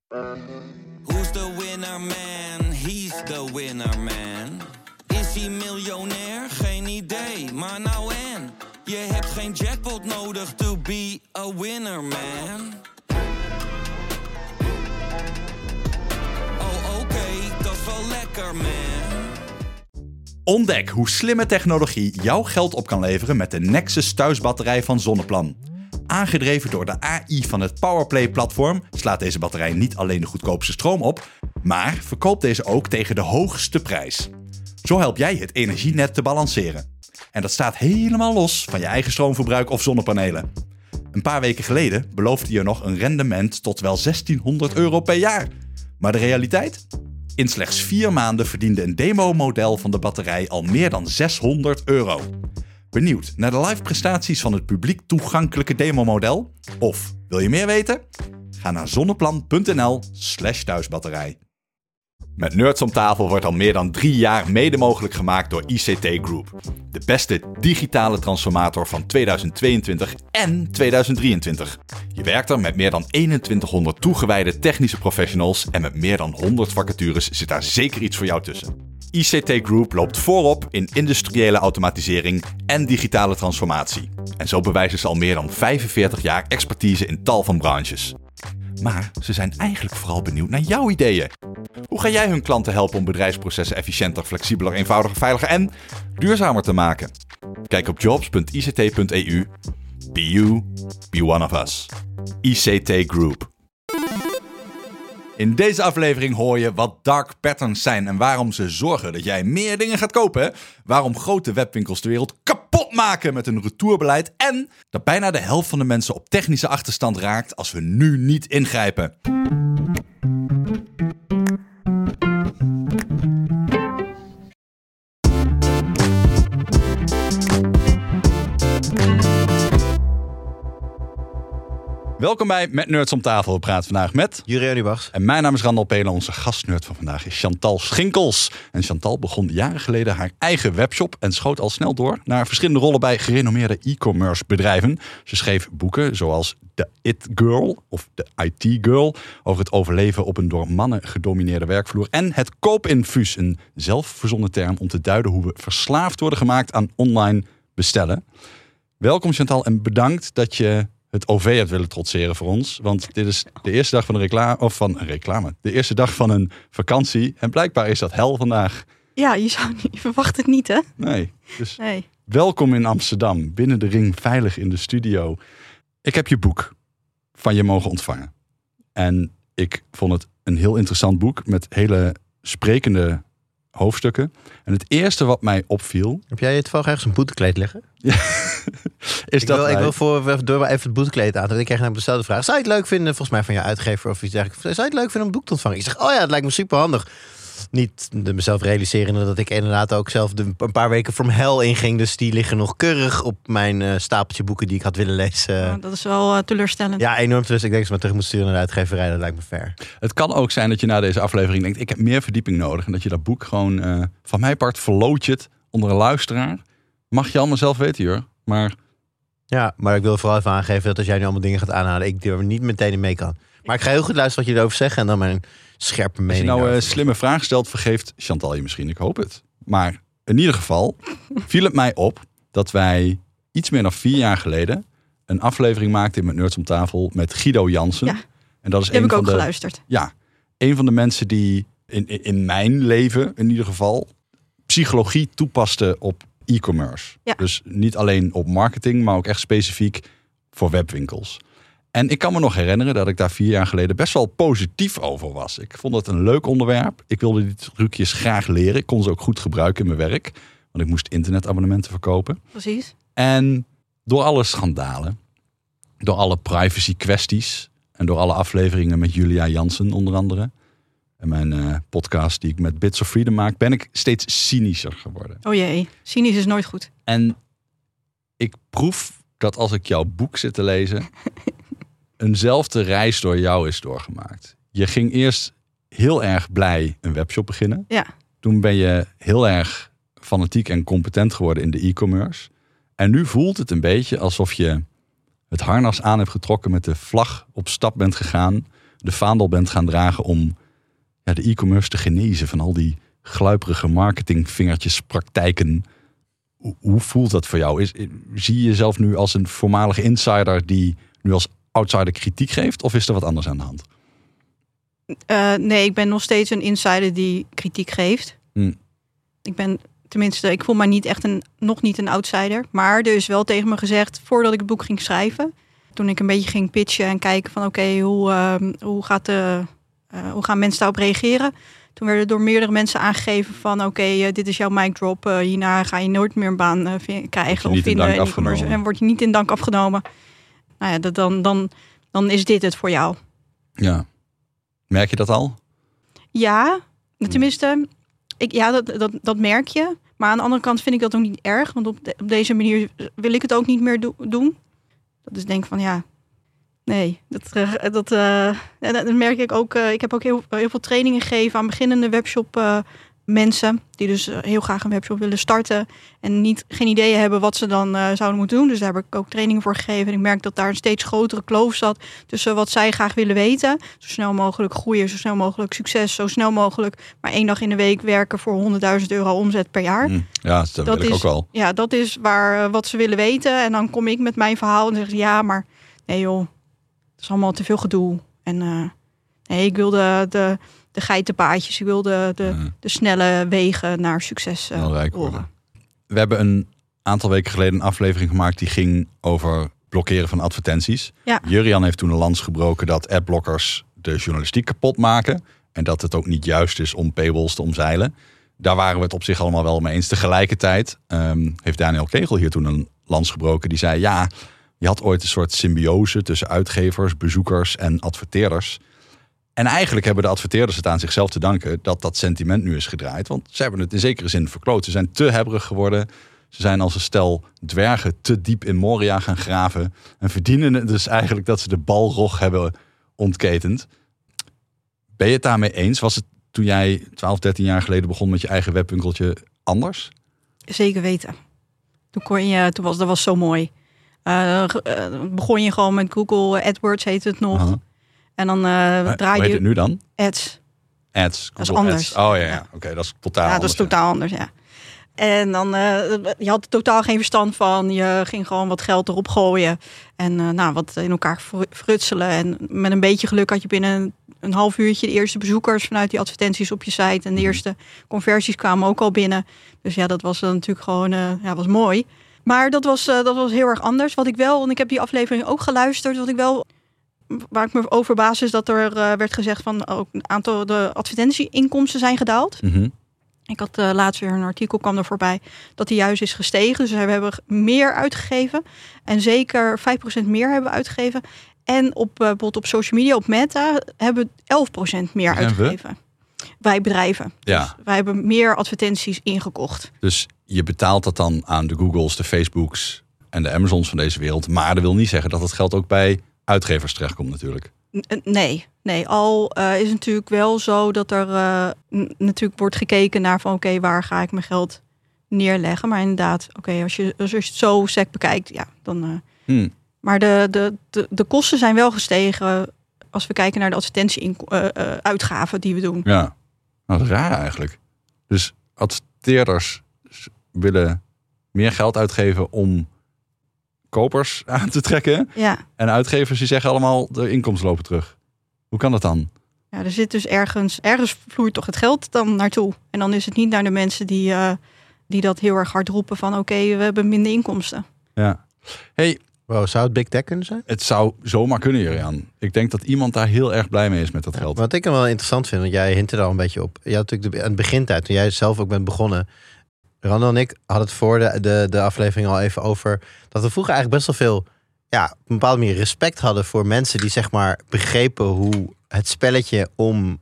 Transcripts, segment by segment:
Who's the winner man? He's the winner man. Is hij miljonair? Geen idee, maar nou en. Je hebt geen jackpot nodig to be a winner man. Oh oké, dat is wel lekker man. Ontdek hoe slimme technologie jouw geld op kan leveren met de Nexus thuisbatterij van Zonneplan. Aangedreven door de AI van het Powerplay-platform slaat deze batterij niet alleen de goedkoopste stroom op, maar verkoopt deze ook tegen de hoogste prijs. Zo help jij het energienet te balanceren. En dat staat helemaal los van je eigen stroomverbruik of zonnepanelen. Een paar weken geleden beloofde je nog een rendement tot wel €1600 per jaar. Maar de realiteit? In slechts 4 maanden verdiende een demo-model van de batterij al meer dan €600. Benieuwd naar de live prestaties van het publiek toegankelijke demo-model? Of wil je meer weten? Ga naar zonneplan.nl/thuisbatterij. Met Nerds om tafel wordt al meer dan 3 jaar mede mogelijk gemaakt door ICT Group. De beste digitale transformator van 2022 en 2023. Je werkt er met meer dan 2100 toegewijde technische professionals en met meer dan 100 vacatures zit daar zeker iets voor jou tussen. ICT Group loopt voorop in industriële automatisering en digitale transformatie. En zo bewijzen ze al meer dan 45 jaar expertise in tal van branches. Maar ze zijn eigenlijk vooral benieuwd naar jouw ideeën. Hoe ga jij hun klanten helpen om bedrijfsprocessen efficiënter, flexibeler, eenvoudiger, veiliger en duurzamer te maken? Kijk op jobs.ict.eu. Be you, be one of us. ICT Group. In deze aflevering hoor je wat dark patterns zijn en waarom ze zorgen dat jij meer dingen gaat kopen. Waarom grote webwinkels de wereld kapot maken met een retourbeleid. En dat bijna de helft van de mensen op technische achterstand raakt als we nu niet ingrijpen. Welkom bij Met Nerds om tafel. We praten vandaag met Jurjen Ubachs. En mijn naam is Randal Pelen. Onze gastnerd van vandaag is Chantal Schinkels. En Chantal begon jaren geleden haar eigen webshop en schoot al snel door naar verschillende rollen bij gerenommeerde e-commerce bedrijven. Ze schreef boeken zoals The It Girl of The IT Girl over het overleven op een door mannen gedomineerde werkvloer. En het koopinfuus, een zelfverzonnen term om te duiden hoe we verslaafd worden gemaakt aan online bestellen. Welkom Chantal en bedankt dat je het OV hebt willen trotseren voor ons. Want dit is de eerste dag van een reclame. De eerste dag van een vakantie. En blijkbaar is dat hel vandaag. Ja, je verwacht het niet, hè? Nee. Welkom in Amsterdam. Binnen de ring, veilig in de studio. Ik heb je boek van je mogen ontvangen. En ik vond het een heel interessant boek met hele sprekende hoofdstukken. En het eerste wat mij opviel... Heb jij het ergens een boetekleed liggen? Ja. Ik wil door even het boetekleed aan. En ik kreeg namelijk dezelfde vraag. Zou je het leuk vinden, volgens mij van je uitgever of iets dergelijks? Zou je het leuk vinden om een boek te ontvangen? Ik zeg, oh ja, het lijkt me super handig. Niet mezelf realiseren dat ik inderdaad ook zelf een paar weken from hell inging. Dus die liggen nog keurig op mijn stapeltje boeken die ik had willen lezen. Dat is wel teleurstellend. Ja, enorm teleurstellend. Ik denk dat ze maar terug moet sturen naar de uitgeverij. Dat lijkt me fair. Het kan ook zijn dat je na deze aflevering denkt, ik heb meer verdieping nodig. En dat je dat boek gewoon van mijn part verloot je het onder een luisteraar. Mag je allemaal zelf weten, hoor. Maar ik wil vooral even aangeven dat als jij nu allemaal dingen gaat aanhalen, ik er niet meteen in mee kan. Maar ik ga heel goed luisteren wat je erover zegt en dan mijn scherpe mening. Als je nou een slimme vraag stelt, vergeeft Chantal je misschien. Ik hoop het. Maar in ieder geval viel het mij op dat wij iets meer dan 4 jaar geleden een aflevering maakten Met Nerds om tafel met Guido Jansen. Ja, en dat is heb ik ook geluisterd. Ja, een van de mensen die in mijn leven in ieder geval psychologie toepaste op e-commerce. Ja. Dus niet alleen op marketing, maar ook echt specifiek voor webwinkels. En ik kan me nog herinneren dat ik daar 4 jaar geleden best wel positief over was. Ik vond het een leuk onderwerp. Ik wilde die trucjes graag leren. Ik kon ze ook goed gebruiken in mijn werk. Want ik moest internetabonnementen verkopen. Precies. En door alle schandalen, door alle privacy kwesties en door alle afleveringen met Julia Jansen onder andere en mijn podcast die ik met Bits of Freedom maak, ben ik steeds cynischer geworden. Oh jee, cynisch is nooit goed. En ik proef dat als ik jouw boek zit te lezen, eenzelfde reis door jou is doorgemaakt. Je ging eerst heel erg blij een webshop beginnen. Ja. Toen ben je heel erg fanatiek en competent geworden in de e-commerce. En nu voelt het een beetje alsof je het harnas aan hebt getrokken, met de vlag op stap bent gegaan, de vaandel bent gaan dragen om de e-commerce te genezen van al die gluiperige marketingvingertjespraktijken. Hoe voelt dat voor jou? Zie je jezelf nu als een voormalige insider die nu als outsider kritiek geeft? Of is er wat anders aan de hand? Nee, ik ben nog steeds een insider die kritiek geeft. Ik voel mij niet echt nog niet een outsider. Maar er is wel tegen me gezegd, voordat ik het boek ging schrijven, toen ik een beetje ging pitchen en kijken van hoe gaan mensen daarop reageren? Toen werden door meerdere mensen aangegeven van dit is jouw mic drop. Hierna ga je nooit meer een baan krijgen of vinden in e-commerce. En word je niet in dank afgenomen. Nou ja, dan is dit het voor jou. Ja. Merk je dat al? Ja, tenminste, dat merk je. Maar aan de andere kant vind ik dat ook niet erg. Want op deze manier wil ik het ook niet meer doen. Dat is denk ik van nee, dat merk ik ook. Ik heb ook heel veel trainingen gegeven aan beginnende webshop mensen. Die dus heel graag een webshop willen starten. En geen idee hebben wat ze dan zouden moeten doen. Dus daar heb ik ook trainingen voor gegeven. En ik merk dat daar een steeds grotere kloof zat tussen wat zij graag willen weten. Zo snel mogelijk groeien, zo snel mogelijk succes. Zo snel mogelijk maar 1 dag in de week werken voor €100.000 omzet per jaar. Ja, dat wil ik ook wel. Ja, dat is wat ze willen weten. En dan kom ik met mijn verhaal en zeg ja, maar nee joh. Het is allemaal te veel gedoe. En ik wil de geitenpaadjes. Ik wil de snelle wegen naar succes horen. We hebben een aantal weken geleden een aflevering gemaakt die ging over blokkeren van advertenties. Ja. Jurian heeft toen een lans gebroken dat adblockers de journalistiek kapot maken. En dat het ook niet juist is om paywalls te omzeilen. Daar waren we het op zich allemaal wel mee eens. Tegelijkertijd heeft Daniel Kegel hier toen een lans gebroken. Die zei je had ooit een soort symbiose tussen uitgevers, bezoekers en adverteerders. En eigenlijk hebben de adverteerders het aan zichzelf te danken dat sentiment nu is gedraaid. Want ze hebben het in zekere zin verkloot. Ze zijn te hebberig geworden. Ze zijn als een stel dwergen te diep in Moria gaan graven. En verdienen het dus eigenlijk dat ze de balrog hebben ontketend. Ben je het daarmee eens? Was het toen jij 12, 13 jaar geleden begon met je eigen webwinkeltje anders? Zeker weten. Dat was zo mooi. Begon je gewoon met Google AdWords, heet het nog. Uh-huh. En dan draai je... Hoe heet het nu dan? Ads. Google dat is anders. Ads. Oh ja. Oké, dat is totaal anders. Dat is totaal anders, ja. En dan, je had er totaal geen verstand van. Je ging gewoon wat geld erop gooien. En wat in elkaar frutselen. En met een beetje geluk had je binnen een half uurtje de eerste bezoekers vanuit die advertenties op je site. En de eerste conversies kwamen ook al binnen. Dus ja, dat was natuurlijk gewoon was mooi. Maar dat was heel erg anders. Wat ik wel, en ik heb die aflevering ook geluisterd. Waar ik me over verbaas is dat er werd gezegd van ook een aantal de advertentieinkomsten zijn gedaald. Mm-hmm. Ik had laatst weer een artikel kwam er voorbij dat die juist is gestegen. Dus we hebben meer uitgegeven. En zeker 5% meer hebben we uitgegeven. En bijvoorbeeld op social media, op Meta, hebben we 11% meer uitgegeven. Wij bedrijven. Ja. Dus wij hebben meer advertenties ingekocht. Dus je betaalt dat dan aan de Googles, de Facebooks en de Amazons van deze wereld. Maar dat wil niet zeggen dat het geld ook bij uitgevers terechtkomt natuurlijk. Nee. Al is het natuurlijk wel zo dat er natuurlijk wordt gekeken naar van waar ga ik mijn geld neerleggen. Maar inderdaad, als je het zo sec bekijkt, ja, dan... Maar de kosten zijn wel gestegen als we kijken naar de advertentie-uitgaven die we doen. Ja, dat is raar eigenlijk. Dus adverteerders willen meer geld uitgeven om kopers aan te trekken. Ja. En uitgevers die zeggen allemaal de inkomsten lopen terug. Hoe kan dat dan? Ja, er zit dus ergens vloeit toch het geld dan naartoe. En dan is het niet naar de mensen die dat heel erg hard roepen van we hebben minder inkomsten. Ja. Hey, wow, zou het big tech kunnen zijn? Het zou zomaar kunnen, Jurian. Ik denk dat iemand daar heel erg blij mee is met dat geld. Wat ik wel interessant vind, want jij hint er al een beetje op. Je had natuurlijk aan het begintijd, toen jij zelf ook bent begonnen. Randall en ik hadden het voor de aflevering al even over dat we vroeger eigenlijk best wel veel, op een bepaalde manier respect hadden voor mensen die zeg maar begrepen hoe het spelletje om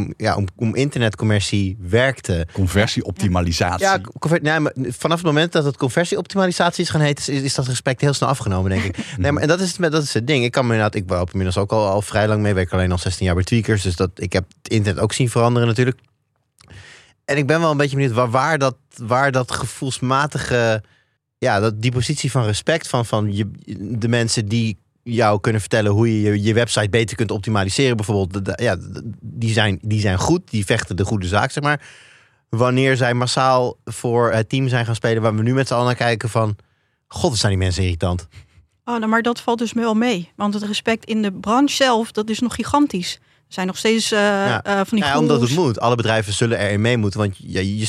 internetcommercie werkte. Conversieoptimalisatie. Ja, maar vanaf het moment dat het conversieoptimalisatie is gaan heten, is dat respect heel snel afgenomen, denk ik. Nee, maar en dat is het ding. Ik loop inmiddels ook al vrij lang mee. Ik werk alleen al 16 jaar bij Tweakers, dus ik heb het internet ook zien veranderen natuurlijk. En ik ben wel een beetje benieuwd waar dat gevoelsmatige, die positie van respect van de mensen die jou kunnen vertellen hoe je je website beter kunt optimaliseren. Bijvoorbeeld, die zijn goed, die vechten de goede zaak, zeg maar. Wanneer zij massaal voor het team zijn gaan spelen, waar we nu met z'n allen naar kijken van, god, wat zijn die mensen irritant. Oh, nou, maar dat valt dus wel mee. Want het respect in de branche zelf, dat is nog gigantisch. Er zijn nog steeds van die goeroes. Omdat het moet. Alle bedrijven zullen erin mee moeten. Want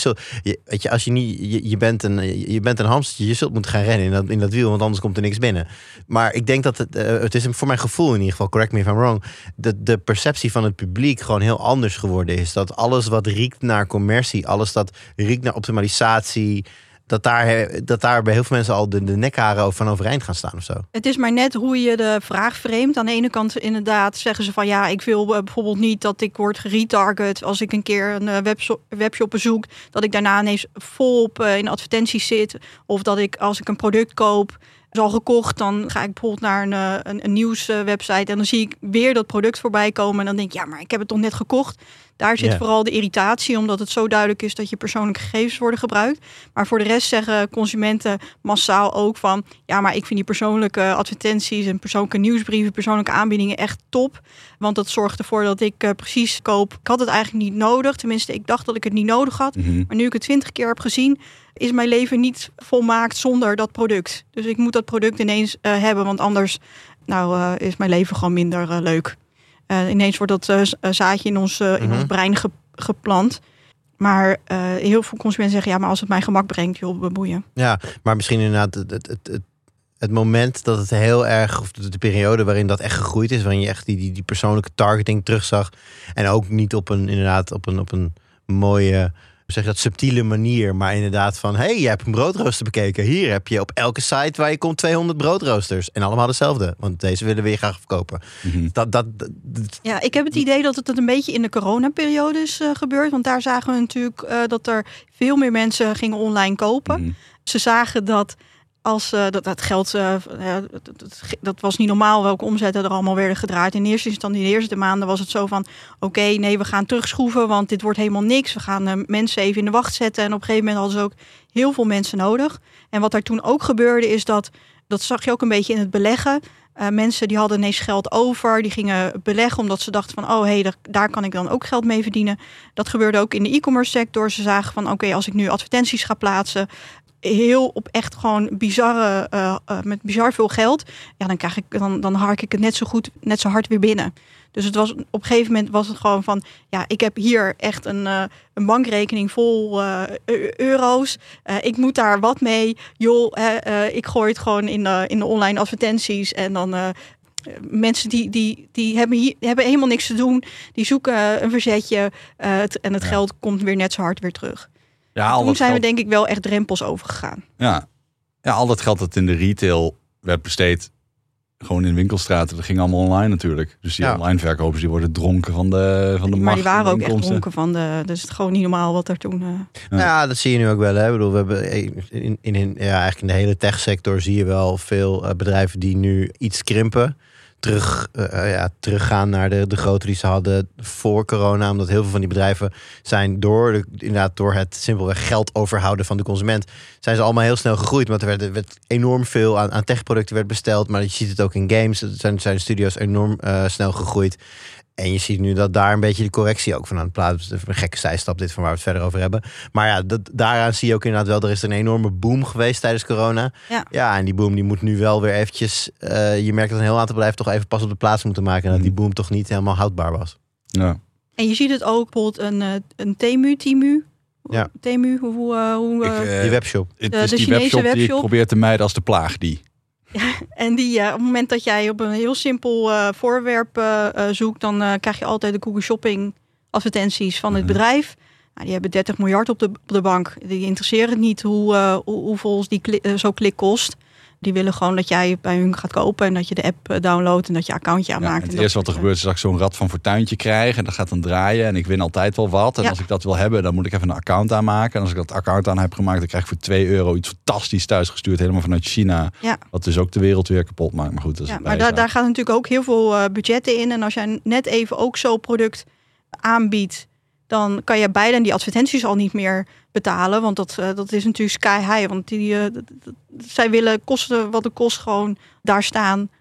als je niet, je bent een hamstertje, je zult moeten gaan rennen in dat wiel, want anders komt er niks binnen. Maar ik denk dat het is voor mijn gevoel in ieder geval, correct me if I'm wrong, de perceptie van het publiek gewoon heel anders geworden is. Dat alles wat riekt naar commercie, alles dat riekt naar optimalisatie, dat daar bij heel veel mensen al de nekharen van overeind gaan staan of zo. Het is maar net hoe je de vraag framet. Aan de ene kant inderdaad zeggen ze van ja, ik wil bijvoorbeeld niet dat ik word geretarget als ik een keer een webshop bezoek, dat ik daarna ineens volop in advertenties zit. Of dat ik als ik een product koop, is al gekocht, dan ga ik bijvoorbeeld naar een nieuwswebsite en dan zie ik weer dat product voorbij komen en dan denk ik, ja, maar ik heb het toch net gekocht. Daar zit vooral de irritatie, omdat het zo duidelijk is dat je persoonlijke gegevens worden gebruikt. Maar voor de rest zeggen consumenten massaal ook van, ja, maar ik vind die persoonlijke advertenties en persoonlijke nieuwsbrieven, persoonlijke aanbiedingen echt top. Want dat zorgt ervoor dat ik precies koop. Ik had het eigenlijk niet nodig. Tenminste, ik dacht dat ik het niet nodig had. Mm-hmm. Maar nu ik het 20 keer heb gezien, is mijn leven niet volmaakt zonder dat product. Dus ik moet dat product ineens hebben, want anders is mijn leven gewoon minder leuk. Ineens wordt dat zaadje in ons brein geplant. Maar heel veel consumenten zeggen, ja, maar als het mij gemak brengt, joh, bemoeien. Ja, maar misschien inderdaad het moment dat het heel erg, of de periode waarin dat echt gegroeid is, waarin je echt die persoonlijke targeting terugzag. En ook niet op een mooie, zeg dat, subtiele manier, maar inderdaad van, hey, je hebt een broodrooster bekeken. Hier heb je op elke site waar je komt 200 broodroosters. En allemaal hetzelfde, want deze willen we je graag verkopen. Mm-hmm. Ja, ik heb het idee dat het een beetje in de coronaperiode is gebeurd. Want daar zagen we natuurlijk dat er veel meer mensen gingen online kopen. Mm-hmm. Ze zagen dat als dat geld, dat was niet normaal welke omzetten er allemaal werden gedraaid. In eerste instantie, in de eerste maanden was het zo van, oké, nee, we gaan terugschroeven, want dit wordt helemaal niks. We gaan mensen even in de wacht zetten. En op een gegeven moment hadden ze ook heel veel mensen nodig. En wat daar toen ook gebeurde is dat zag je ook een beetje in het beleggen. Mensen die hadden ineens geld over, die gingen beleggen omdat ze dachten van, daar kan ik dan ook geld mee verdienen. Dat gebeurde ook in de e-commerce sector. Ze zagen van, oké, als ik nu advertenties ga plaatsen, heel op echt gewoon met bizar veel geld, ja, dan hark ik het net zo hard weer binnen. Dus het was op een gegeven moment was het gewoon van, ja, ik heb hier echt een bankrekening vol euro's. Ik moet daar wat mee. Joh, ik gooi het gewoon in de online advertenties en dan mensen die hebben helemaal niks te doen. Die zoeken een verzetje en het geld komt weer net zo hard weer terug. Ja, toen zijn we denk ik wel echt drempels overgegaan. Ja, al dat geld dat in de retail werd besteed, gewoon in winkelstraten, dat ging allemaal online natuurlijk. Dus die online verkopers die worden dronken van de macht. Maar die waren ook echt dronken van dus het is gewoon niet normaal wat er toen. Ja, dat zie je nu ook wel. Hè? Ik bedoel, we hebben eigenlijk in de hele techsector zie je wel veel bedrijven die nu iets krimpen. Teruggaan naar de grootte die ze hadden voor corona. Omdat heel veel van die bedrijven zijn door het simpelweg geld overhouden van de consument, zijn ze allemaal heel snel gegroeid. Want er werd enorm veel aan techproducten werd besteld. Maar je ziet het ook in games. Zijn studio's enorm snel gegroeid. En je ziet nu dat daar een beetje de correctie ook van aan het plaatsen. Een gekke zijstap dit van waar we het verder over hebben. Maar ja, daaraan zie je ook inderdaad wel, er is een enorme boom geweest tijdens corona. Ja, en die boom die moet nu wel weer eventjes, je merkt dat een heel aantal bedrijven toch even pas op de plaats moeten maken. En dat die boom toch niet helemaal houdbaar was. Ja. En je ziet het ook bijvoorbeeld een Temu. Ja. Temu, die webshop. Het is die webshop die ik probeer te mijden als de plaag die. Ja, en die op het moment dat jij op een heel simpel voorwerp zoekt, dan krijg je altijd de Google Shopping advertenties van het bedrijf. Nou, die hebben 30 miljard op de bank. Die interesseren het niet hoeveel zo'n klik kost. Die willen gewoon dat jij bij hun gaat kopen en dat je de app downloadt en dat je accountje aanmaakt. Het eerste wat er gebeurt is dat ik zo'n Rad van Fortuintje krijg en dat gaat dan draaien en ik win altijd wel wat. En als ik dat wil hebben, dan moet ik even een account aanmaken. En als ik dat account aan heb gemaakt, dan krijg ik voor €2 iets fantastisch thuisgestuurd, helemaal vanuit China. Ja. Wat dus ook de wereld weer kapot maakt. Maar goed, dat is maar daar gaat natuurlijk ook heel veel budgetten in. En als jij net even ook zo'n product aanbiedt, dan kan je bijna die advertenties al niet meer betalen. Want dat is natuurlijk sky high. Want zij willen kosten wat het kost gewoon daar staan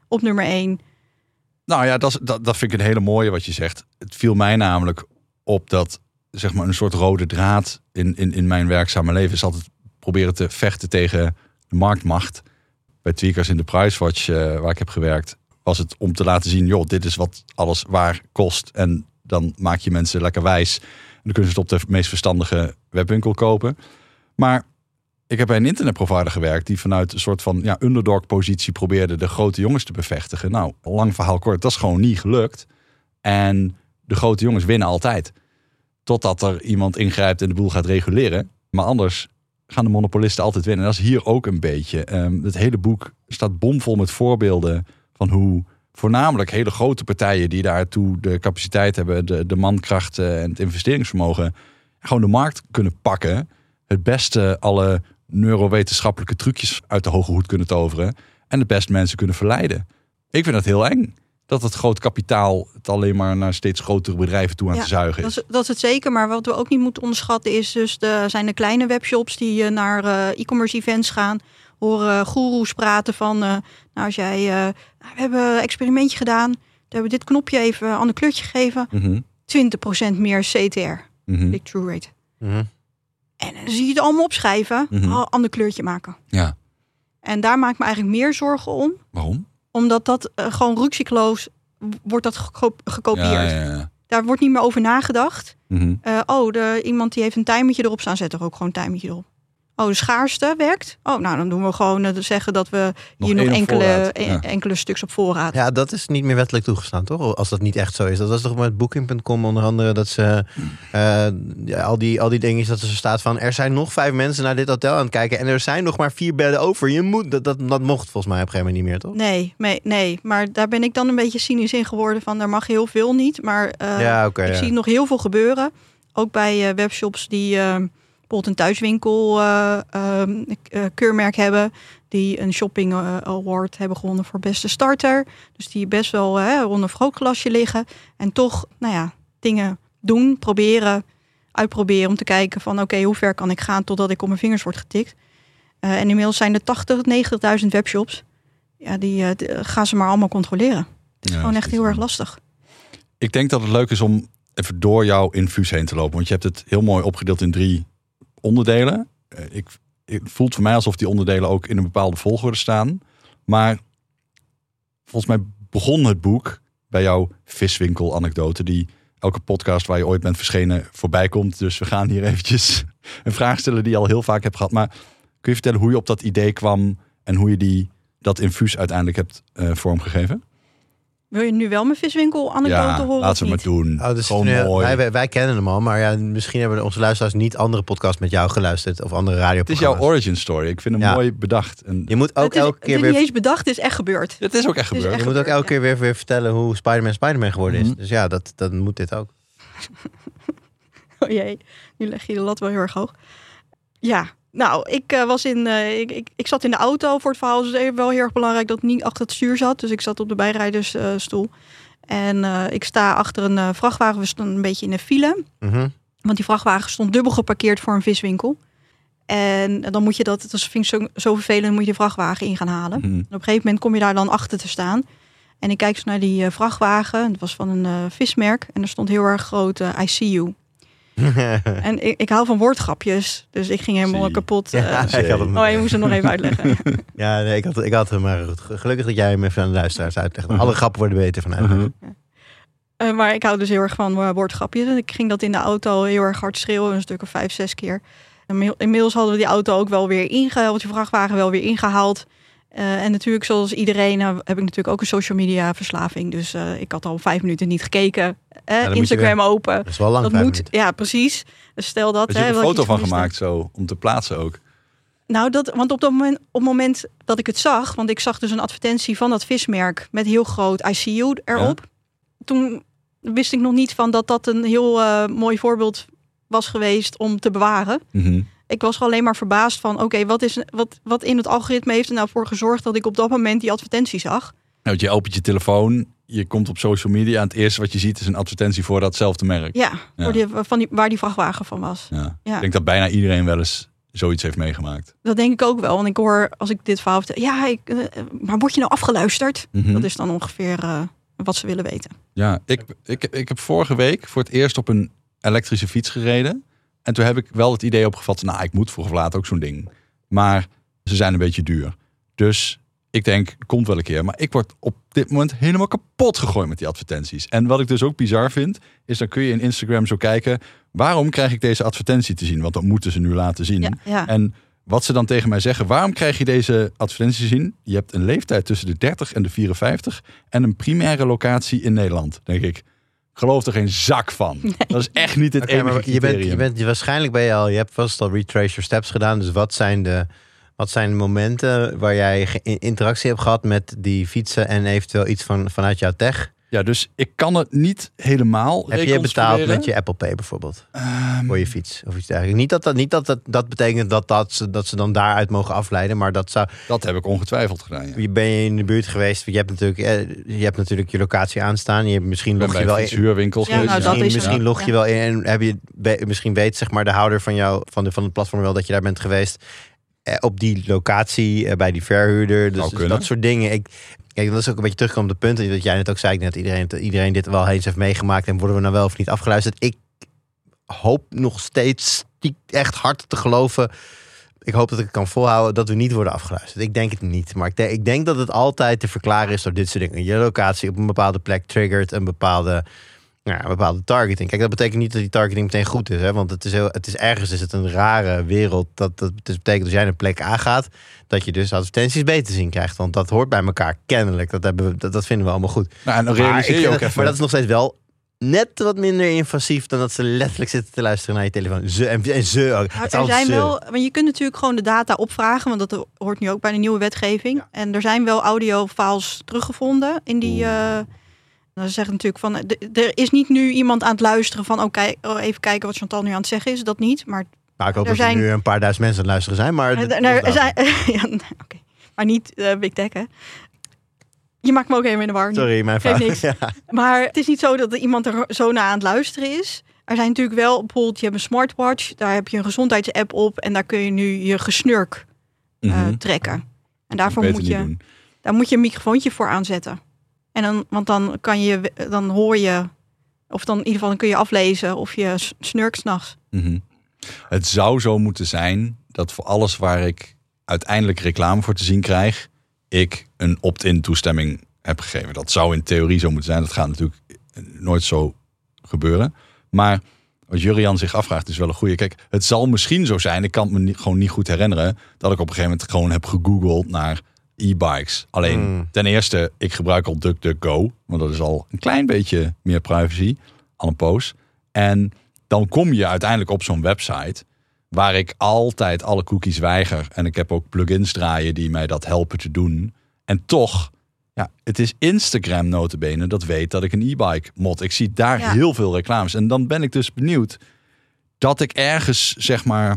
op nummer 1. Nou ja, dat vind ik een hele mooie wat je zegt. Het viel mij namelijk op dat, zeg maar, een soort rode draad in mijn werkzame leven is altijd proberen te vechten tegen de marktmacht. Bij Tweakers in de Pricewatch, waar ik heb gewerkt, was het om te laten zien, joh, dit is wat alles waar kost. En dan maak je mensen lekker wijs. En dan kunnen ze het op de meest verstandige webwinkel kopen. Maar ik heb bij een internetprovider gewerkt die vanuit een soort van underdog-positie probeerde de grote jongens te bevestigen. Nou, lang verhaal kort, dat is gewoon niet gelukt. En de grote jongens winnen altijd. Totdat er iemand ingrijpt en de boel gaat reguleren. Maar anders gaan de monopolisten altijd winnen. En dat is hier ook een beetje. Het hele boek staat bomvol met voorbeelden van hoe voornamelijk hele grote partijen die daartoe de capaciteit hebben, de mankracht en het investeringsvermogen, gewoon de markt kunnen pakken. Het beste alle neurowetenschappelijke trucjes uit de hoge hoed kunnen toveren. En de beste mensen kunnen verleiden. Ik vind dat heel eng. Dat het groot kapitaal het alleen maar naar steeds grotere bedrijven toe aan te zuigen is. Dat is het zeker. Maar wat we ook niet moeten onderschatten is dus zijn de kleine webshops die naar e-commerce events gaan. Horen goeroes praten van, als jij, we hebben een experimentje gedaan. We hebben dit knopje even een ander kleurtje gegeven. 20% meer CTR. Click-through rate. En dan zie je het allemaal opschrijven. Ander kleurtje maken. Ja. En daar maak ik me eigenlijk meer zorgen om. Waarom? Omdat dat gewoon ruksikloos wordt dat gekopieerd. Ja. Daar wordt niet meer over nagedacht. Iemand die heeft een timertje erop staan, zet er ook gewoon een timertje erop. De schaarste werkt. Nou, dan doen we gewoon zeggen dat we hier nog enkele stuks op voorraad. Ja, dat is niet meer wettelijk toegestaan, toch? Als dat niet echt zo is. Dat was toch met Booking.com onder andere dat ze al die dingen dat er zo staat van er zijn nog 5 mensen naar dit hotel aan het kijken en er zijn nog maar 4 bedden over. Je moet dat mocht volgens mij op een gegeven moment niet meer, toch? Nee, maar daar ben ik dan een beetje cynisch in geworden van er mag heel veel niet, maar ik zie nog heel veel gebeuren. Ook bij webshops die bijvoorbeeld een thuiswinkel keurmerk hebben. Die een shopping award hebben gewonnen voor beste starter. Dus die best wel rond een vergrootglasje liggen. En toch, dingen doen, uitproberen om te kijken van oké, hoe ver kan ik gaan totdat ik op mijn vingers word getikt. En inmiddels zijn er 80.000, 90.000 webshops. Ja, die gaan ze maar allemaal controleren. Het is gewoon echt heel erg lastig. Ik denk dat het leuk is om even door jouw infuus heen te lopen. Want je hebt het heel mooi opgedeeld in 3 onderdelen. Het voelt voor mij alsof die onderdelen ook in een bepaalde volgorde staan. Maar volgens mij begon het boek bij jouw viswinkel anekdote, die elke podcast waar je ooit bent verschenen voorbij komt. Dus we gaan hier eventjes een vraag stellen die je al heel vaak hebt gehad. Maar kun je vertellen hoe je op dat idee kwam en hoe je dat infuus uiteindelijk hebt vormgegeven? Wil je nu wel mijn viswinkel anekdote horen? Laten we het doen. Dus gewoon mooi. Wij kennen hem al, maar misschien hebben onze luisteraars niet andere podcasts met jou geluisterd of andere radioprogramma's. Het is jouw origin story. Ik vind hem mooi bedacht. En je moet ook elke keer weer. Het is niet eens bedacht, het is echt gebeurd. Het is ook echt gebeurd. Je moet ook elke keer weer vertellen hoe Spider-Man geworden is. Dus ja, dat moet dit ook. Oh jee, nu leg je de lat wel heel erg hoog. Ja. Nou, ik zat in de auto voor het verhaal. Dus het is wel heel erg belangrijk dat ik niet achter het stuur zat. Dus ik zat op de bijrijdersstoel. En ik sta achter een vrachtwagen. We stonden een beetje in een file. Want die vrachtwagen stond dubbel geparkeerd voor een viswinkel. En dan moet je dat vind ik zo vervelend, dan moet je de vrachtwagen in gaan halen. En op een gegeven moment kom je daar dan achter te staan. En ik kijk zo naar die vrachtwagen. Het was van een vismerk. En er stond heel erg groot I see you. En ik hou van woordgrapjes, dus ik ging helemaal kapot. Je moest het nog even uitleggen. Ja, nee, ik had hem maar goed. Gelukkig dat jij hem even aan de luisteraars uitlegt. Alle grappen worden beter van uitleggen. Maar ik hou dus heel erg van woordgrapjes. En ik ging dat in de auto heel erg hard schreeuwen, een stuk of 5, 6 keer. En inmiddels hadden we die auto ook wel weer ingehaald, die vrachtwagen wel weer ingehaald. En natuurlijk, zoals iedereen, heb ik natuurlijk ook een social media verslaving. Dus ik had al 5 minuten niet gekeken. Instagram open. Dat is wel lang. Dat moet. Ja, precies. Dus stel dat. Heb je er een foto van gemaakt zo, om te plaatsen ook? Nou, want op het moment dat ik het zag, want ik zag dus een advertentie van dat vismerk met heel groot I see you erop. Ja. Toen wist ik nog niet van dat een heel mooi voorbeeld was geweest om te bewaren. Ik was alleen maar verbaasd van, oké, wat in het algoritme heeft er nou voor gezorgd dat ik op dat moment die advertentie zag? Nou, je opent je telefoon, je komt op social media en het eerste wat je ziet is een advertentie voor datzelfde merk. Ja. Waar die vrachtwagen van was. Ja. Ik denk dat bijna iedereen wel eens zoiets heeft meegemaakt. Dat denk ik ook wel. Want ik hoor, als ik dit verhaal vertel... maar word je nou afgeluisterd? Mm-hmm. Dat is dan ongeveer wat ze willen weten. Ja, ik heb vorige week voor het eerst op een elektrische fiets gereden. En toen heb ik wel het idee opgevat... ik moet vroeg of laat ook zo'n ding. Maar ze zijn een beetje duur. Dus ik denk, komt wel een keer. Maar ik word op dit moment helemaal kapot gegooid met die advertenties. En wat ik dus ook bizar vind... is dan kun je in Instagram zo kijken... waarom krijg ik deze advertentie te zien? Want dat moeten ze nu laten zien. Ja. En wat ze dan tegen mij zeggen... waarom krijg je deze advertentie te zien? Je hebt een leeftijd tussen de 30 en de 54... en een primaire locatie in Nederland. Denk ik, geloof er geen zak van. Nee. Dat is echt niet het enige criterium. Waarschijnlijk je hebt vast al Retrace Your Steps gedaan. Dus wat zijn de momenten waar jij interactie hebt gehad met die fietsen... en eventueel iets vanuit jouw tech? Ja, dus ik kan het niet helemaal Heb je betaald met je Apple Pay bijvoorbeeld? Voor je fiets of iets dergelijks? Niet dat betekent dat ze dan daaruit mogen afleiden, maar dat zou... Dat heb ik ongetwijfeld gedaan, ja. Ben je in de buurt geweest? Je hebt natuurlijk je locatie aanstaan. Misschien log je wel in huurwinkels. Misschien log je wel in en misschien weet zeg maar de houder van het platform wel dat je daar bent geweest. Op die locatie, bij die verhuurder. Dus dat soort dingen. Kijk, dat is ook een beetje terugkomen op de punten dat jij net ook zei. Net iedereen dit wel eens heeft meegemaakt. En worden we nou wel of niet afgeluisterd? Ik hoop nog steeds echt hard te geloven. Ik hoop dat ik het kan volhouden dat we niet worden afgeluisterd. Ik denk het niet. Maar ik denk dat het altijd te verklaren is door dit soort dingen. Je locatie op een bepaalde plek triggert een bepaalde targeting. Kijk, dat betekent niet dat die targeting meteen goed is. Hè? Want het is ergens is het een rare wereld. Dat betekent als jij naar plek A gaat, dat je dus advertenties beter zien krijgt. Want dat hoort bij elkaar kennelijk. Dat vinden we allemaal goed. En dan realiseer je ook even. Maar dat is nog steeds wel net wat minder invasief dan dat ze letterlijk zitten te luisteren naar je telefoon. Ze ook. Er zijn wel, maar je kunt natuurlijk gewoon de data opvragen, want dat hoort nu ook bij de nieuwe wetgeving. Ja. En er zijn wel audiofiles teruggevonden in die. Ze zeggen natuurlijk van, er is niet nu iemand aan het luisteren van, even kijken wat Chantal nu aan het zeggen is. Dat niet, maar ik hoop dat er nu een paar duizend mensen aan het luisteren zijn, maar maar niet Big Tech, hè. Je maakt me ook helemaal in de war. Sorry, mijn fout. Niks. Ja. Maar het is niet zo dat iemand er zo naar aan het luisteren is. Er zijn natuurlijk wel, bijvoorbeeld, je hebt een smartwatch, daar heb je een gezondheidsapp op en daar kun je nu je gesnurk trekken. En daarvoor moet je een microfoontje voor aanzetten. En dan hoor je, of dan in ieder geval dan kun je aflezen of je snurkt 's nachts. Mm-hmm. Het zou zo moeten zijn dat voor alles waar ik uiteindelijk reclame voor te zien krijg, ik een opt-in toestemming heb gegeven. Dat zou in theorie zo moeten zijn. Dat gaat natuurlijk nooit zo gebeuren. Maar wat Jurian zich afvraagt is wel een goede. Kijk, het zal misschien zo zijn, ik kan het me gewoon niet goed herinneren, dat ik op een gegeven moment gewoon heb gegoogeld naar e-bikes. Alleen ten eerste, ik gebruik al DuckDuckGo, want dat is al een klein beetje meer privacy, al een poos. En dan kom je uiteindelijk op zo'n website waar ik altijd alle cookies weiger. En ik heb ook plugins draaien die mij dat helpen te doen. En toch, het is Instagram nota bene dat weet dat ik een e-bike mod. Ik zie daar heel veel reclames. En dan ben ik dus benieuwd dat ik ergens, zeg maar,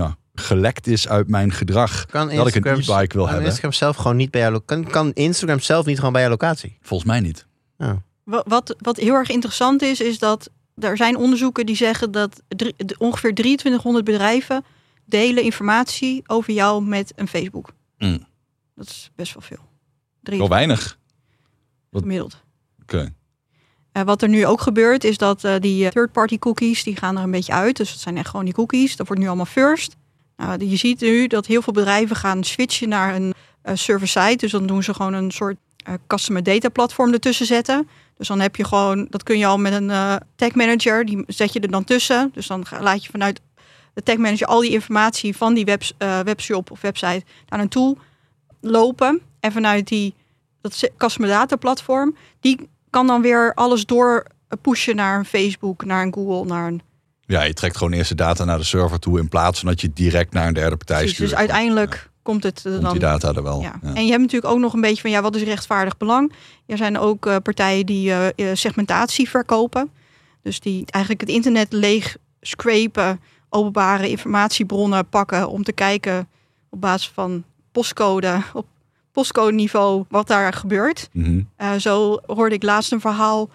gelekt is uit mijn gedrag dat ik een e-bike wil hebben. Instagram zelf gewoon niet bij jouw kan Instagram zelf niet gewoon bij jouw locatie? Volgens mij niet. Ja. Wat heel erg interessant is dat er zijn onderzoeken die zeggen dat ongeveer 2300 bedrijven delen informatie over jou met een Facebook. Dat is best wel veel. Wel weinig. Gemiddeld. Oké. Wat er nu ook gebeurt is dat die third-party cookies, die gaan er een beetje uit. Dus dat zijn echt gewoon die cookies. Dat wordt nu allemaal first. Je ziet nu dat heel veel bedrijven gaan switchen naar een server-side. Dus dan doen ze gewoon een soort customer data platform ertussen zetten. Dus dan heb je gewoon, dat kun je al met een tag manager, die zet je er dan tussen. Dus dan laat je vanuit de tag manager al die informatie van die webshop of website daar naartoe lopen. En vanuit dat customer data platform, die kan dan weer alles door pushen naar een Facebook, naar een Google, naar een... Ja, je trekt gewoon eerst de data naar de server toe in plaats van dat je direct naar een derde partij stuurt. Dus uiteindelijk komt het dan... die data er wel. Ja. Ja. En je hebt natuurlijk ook nog een beetje van, wat is rechtvaardig belang? Er zijn ook partijen die segmentatie verkopen. Dus die eigenlijk het internet leeg scrapen, openbare informatiebronnen pakken om te kijken op basis van postcode, op postcode niveau, wat daar gebeurt. Mm-hmm. Zo hoorde ik laatst een verhaal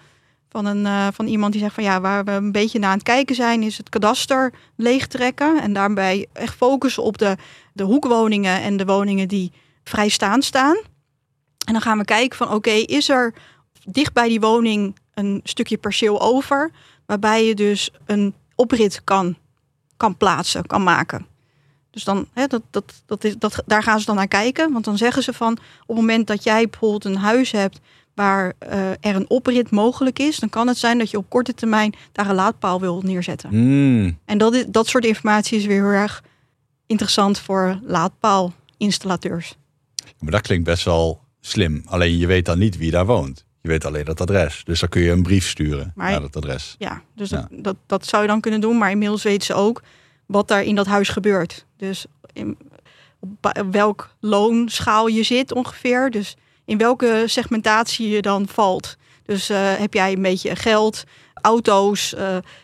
van iemand die zegt van ja, waar we een beetje naar aan het kijken zijn, is het kadaster leegtrekken. En daarbij echt focussen op de hoekwoningen en de woningen die vrijstaand staan. En dan gaan we kijken van oké, is er dicht bij die woning een stukje perceel over, waarbij je dus een oprit kan plaatsen, kan maken. Dus dan, daar gaan ze dan naar kijken. Want dan zeggen ze van, op het moment dat jij bijvoorbeeld een huis hebt waar er een oprit mogelijk is, dan kan het zijn dat je op korte termijn daar een laadpaal wil neerzetten. En dat soort informatie is weer heel erg interessant voor laadpaalinstallateurs. Maar dat klinkt best wel slim. Alleen je weet dan niet wie daar woont. Je weet alleen dat adres. Dus dan kun je een brief sturen naar dat adres. Ja, dus dat zou je dan kunnen doen. Maar inmiddels weten ze ook wat daar in dat huis gebeurt. Dus op welk loonschaal je zit ongeveer. Dus in welke segmentatie je dan valt. Dus heb jij een beetje geld, auto's,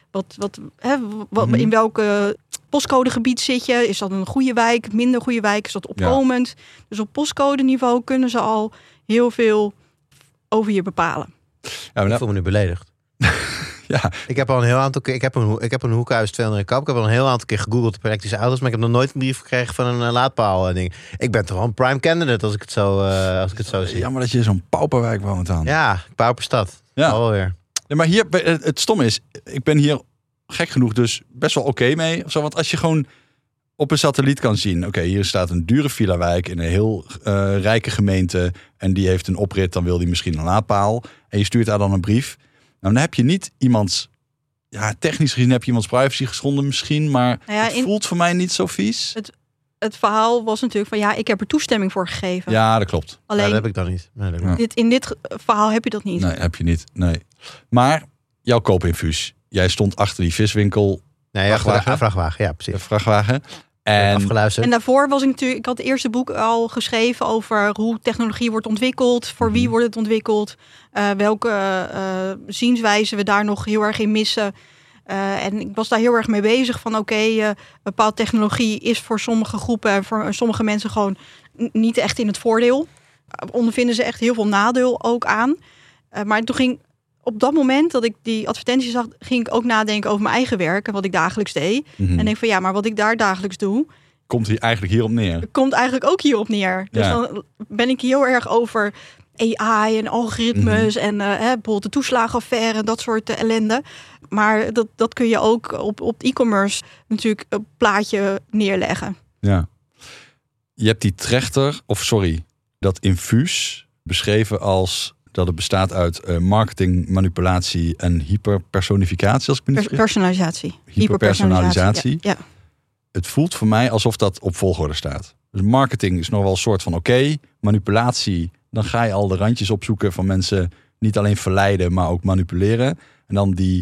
in welke postcodegebied zit je? Is dat een goede wijk, minder goede wijk? Is dat opkomend? Ja. Dus op postcodeniveau kunnen ze al heel veel over je bepalen. Ja, ik voel me nu beledigd. Ja. Ik heb al een heel aantal keer. Ik heb een hoekhuis 200 kap. Ik heb al een heel aantal keer gegoogeld op elektrische auto's, maar ik heb nog nooit een brief gekregen van een laadpaal ding. Ik ben toch wel een prime candidate als ik het zo zie. Jammer dat je in zo'n pauperwijk woont dan. Ja, pauperstad. Ja. Alweer. Ja, maar hier, het stomme is, ik ben hier gek genoeg dus best wel oké mee. Of zo, want als je gewoon op een satelliet kan zien, oké, hier staat een dure villa-wijk in een heel rijke gemeente en die heeft een oprit, dan wil die misschien een laadpaal. En je stuurt daar dan een brief. Nou, dan heb je niet iemands, technisch gezien heb je iemands privacy geschonden misschien, maar het voelt voor mij niet zo vies. Het verhaal was natuurlijk van ik heb er toestemming voor gegeven. Ja, dat klopt. Alleen, dat heb ik dan niet. Nee, in dit verhaal heb je dat niet. Nee, heb je niet. Nee. Maar jouw koopinfuus. Jij stond achter die viswinkel. Nee, vrachtwagen. Ja, precies. De vrachtwagen. En afgeluisterd. En daarvoor was ik had het eerste boek al geschreven over hoe technologie wordt ontwikkeld. Voor wie wordt het ontwikkeld. Welke zienswijze we daar nog heel erg in missen. En ik was daar heel erg mee bezig van bepaalde technologie is voor sommige groepen en voor sommige mensen gewoon niet echt in het voordeel. Ondervinden ze echt heel veel nadeel ook aan. Maar toen ging op dat moment dat ik die advertenties zag, ging ik ook nadenken over mijn eigen werk en wat ik dagelijks deed. En denk van maar wat ik daar dagelijks doe, komt hier eigenlijk hierop neer. Komt eigenlijk ook hierop neer. Dus dan ben ik heel erg over AI en algoritmes en bijvoorbeeld de toeslagenaffaire en dat soort ellende. Maar dat kun je ook op e-commerce natuurlijk een plaatje neerleggen. Ja. Je hebt die trechter, dat infuus beschreven als dat het bestaat uit marketing, manipulatie en hyperpersonificatie. Als ik me niet vergis. Personalisatie. Hyperpersonalisatie. Ja. Het voelt voor mij alsof dat op volgorde staat. Dus marketing is nog wel een soort van manipulatie. Dan ga je al de randjes opzoeken van mensen niet alleen verleiden, maar ook manipuleren. En dan die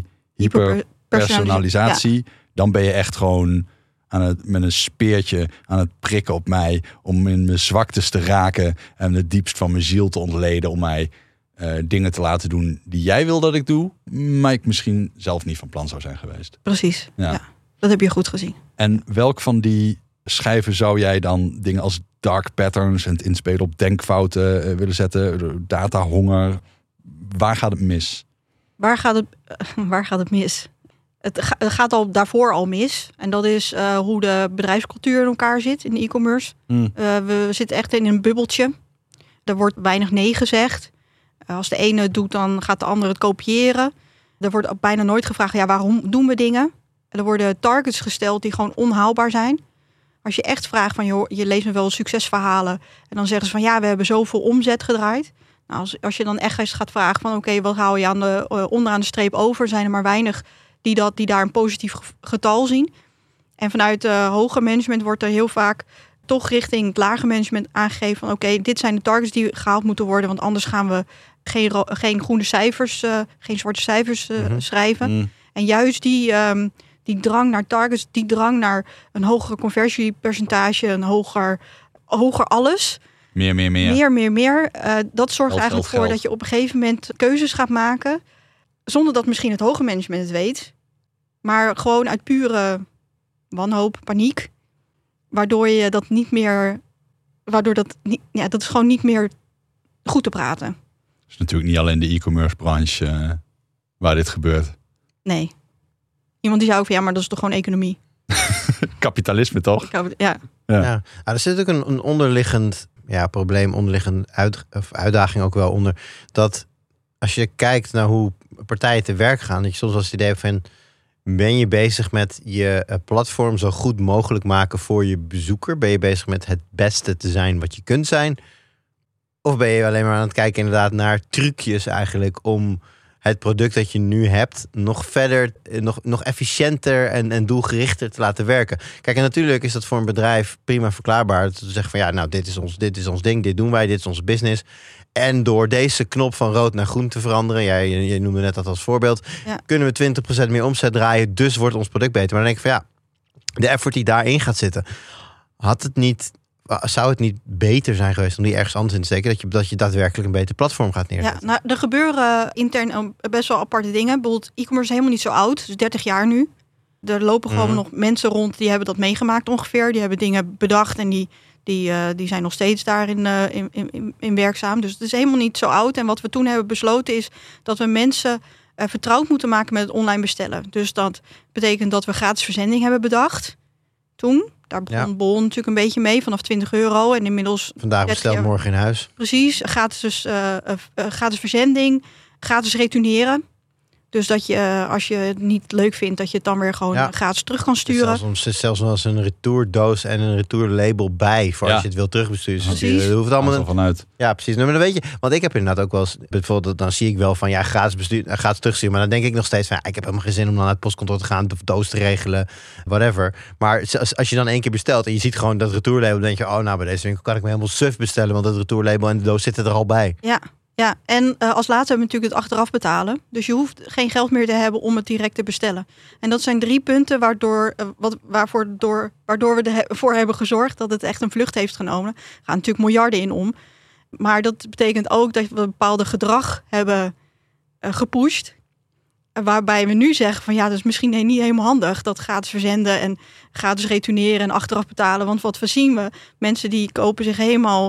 hyperpersonalisatie. Dan ben je echt gewoon met een speertje aan het prikken op mij om in mijn zwaktes te raken en het diepst van mijn ziel te ontleden om mij dingen te laten doen die jij wil dat ik doe, maar ik misschien zelf niet van plan zou zijn geweest. Precies, ja. Dat heb je goed gezien. En welk van die schijven zou jij dan dingen als dark patterns en het inspelen op denkfouten willen zetten, datahonger? Waar gaat het mis? Waar gaat het mis? Het gaat al daarvoor al mis. En dat is hoe de bedrijfscultuur in elkaar zit in de e-commerce. We zitten echt in een bubbeltje. Er wordt weinig nee gezegd. Als de ene het doet, dan gaat de ander het kopiëren. Er wordt bijna nooit gevraagd, waarom doen we dingen? Er worden targets gesteld die gewoon onhaalbaar zijn. Als je echt vraagt van, je leest me wel succesverhalen. En dan zeggen ze van, we hebben zoveel omzet gedraaid. Nou, als je dan echt eens gaat vragen van, wat hou je onderaan de streep over? Zijn er maar weinig die daar een positief getal zien. En vanuit hoger management wordt er heel vaak toch richting het lage management aangegeven van dit zijn de targets die gehaald moeten worden, want anders gaan we geen groene cijfers, geen zwarte cijfers schrijven. En juist die drang naar targets, die drang naar een hogere conversiepercentage, een hoger alles. Meer. Dat zorgt eigenlijk voor dat je op een gegeven moment keuzes gaat maken, zonder dat misschien het hoge management het weet, maar gewoon uit pure wanhoop, paniek. Waardoor je dat niet meer, dat is gewoon niet meer goed te praten. Dat is natuurlijk niet alleen de e-commerce branche. waar dit gebeurt. Nee. Iemand die zei ook van, ja, maar dat is toch gewoon economie? Kapitalisme, toch? Ja. Ja. Er zit ook een onderliggend probleem, onderliggend uitdaging ook wel onder. Dat als je kijkt naar hoe partijen te werk gaan, dat je soms als het idee hebt van, ben je bezig met je platform zo goed mogelijk maken voor je bezoeker? Ben je bezig met het beste te zijn wat je kunt zijn? Of ben je alleen maar aan het kijken inderdaad naar trucjes eigenlijk om het product dat je nu hebt nog verder, nog efficiënter en doelgerichter te laten werken. Kijk, en natuurlijk is dat voor een bedrijf prima verklaarbaar. Te zeggen van nou, dit is ons ding, dit doen wij, dit is onze business. En door deze knop van rood naar groen te veranderen, je noemde net dat als voorbeeld, kunnen we 20% meer omzet draaien, dus wordt ons product beter. Maar dan denk ik van de effort die daarin gaat zitten, zou het niet beter zijn geweest om die ergens anders in te steken, dat je daadwerkelijk een beter platform gaat neerzetten? Ja, nou, er gebeuren intern best wel aparte dingen. Bijvoorbeeld, e-commerce is helemaal niet zo oud, dus 30 jaar nu. Er lopen gewoon nog mensen rond die hebben dat meegemaakt ongeveer. Die hebben dingen bedacht en die zijn nog steeds daarin in werkzaam. Dus het is helemaal niet zo oud. En wat we toen hebben besloten is dat we mensen vertrouwd moeten maken met het online bestellen. Dus dat betekent dat we gratis verzending hebben bedacht. Toen, daar begon Bol natuurlijk een beetje mee, vanaf €20. En inmiddels... Vandaag besteld, morgen in huis. Precies, gratis verzending, gratis retourneren. Dus dat je, als je het niet leuk vindt, dat je het dan weer gewoon gratis terug kan sturen. Dus zelfs nog eens een retourdoos en een retourlabel bij voor als je het wil terugbesturen. Precies. Je hoeft allemaal vanuit. Ja, precies. Nou, maar dan weet je, want ik heb inderdaad ook wel eens, bijvoorbeeld, dan zie ik wel van gratis terugsturen, maar dan denk ik nog steeds van ik heb helemaal geen zin om dan naar het postkantoor te gaan, de doos te regelen, whatever. Maar als je dan 1 keer bestelt en je ziet gewoon dat retourlabel, dan denk je, bij deze winkel kan ik me helemaal suf bestellen, want het retourlabel en de doos zitten er al bij. Ja, en als laatste hebben we natuurlijk het achteraf betalen. Dus je hoeft geen geld meer te hebben om het direct te bestellen. En dat zijn 3 punten waardoor we ervoor hebben gezorgd dat het echt een vlucht heeft genomen. Er gaan natuurlijk miljarden in om. Maar dat betekent ook dat we bepaalde gedrag hebben gepusht. Waarbij we nu zeggen van dat is misschien niet helemaal handig. Dat gratis verzenden en gratis retourneren en achteraf betalen. Want wat we zien, mensen die kopen zich helemaal...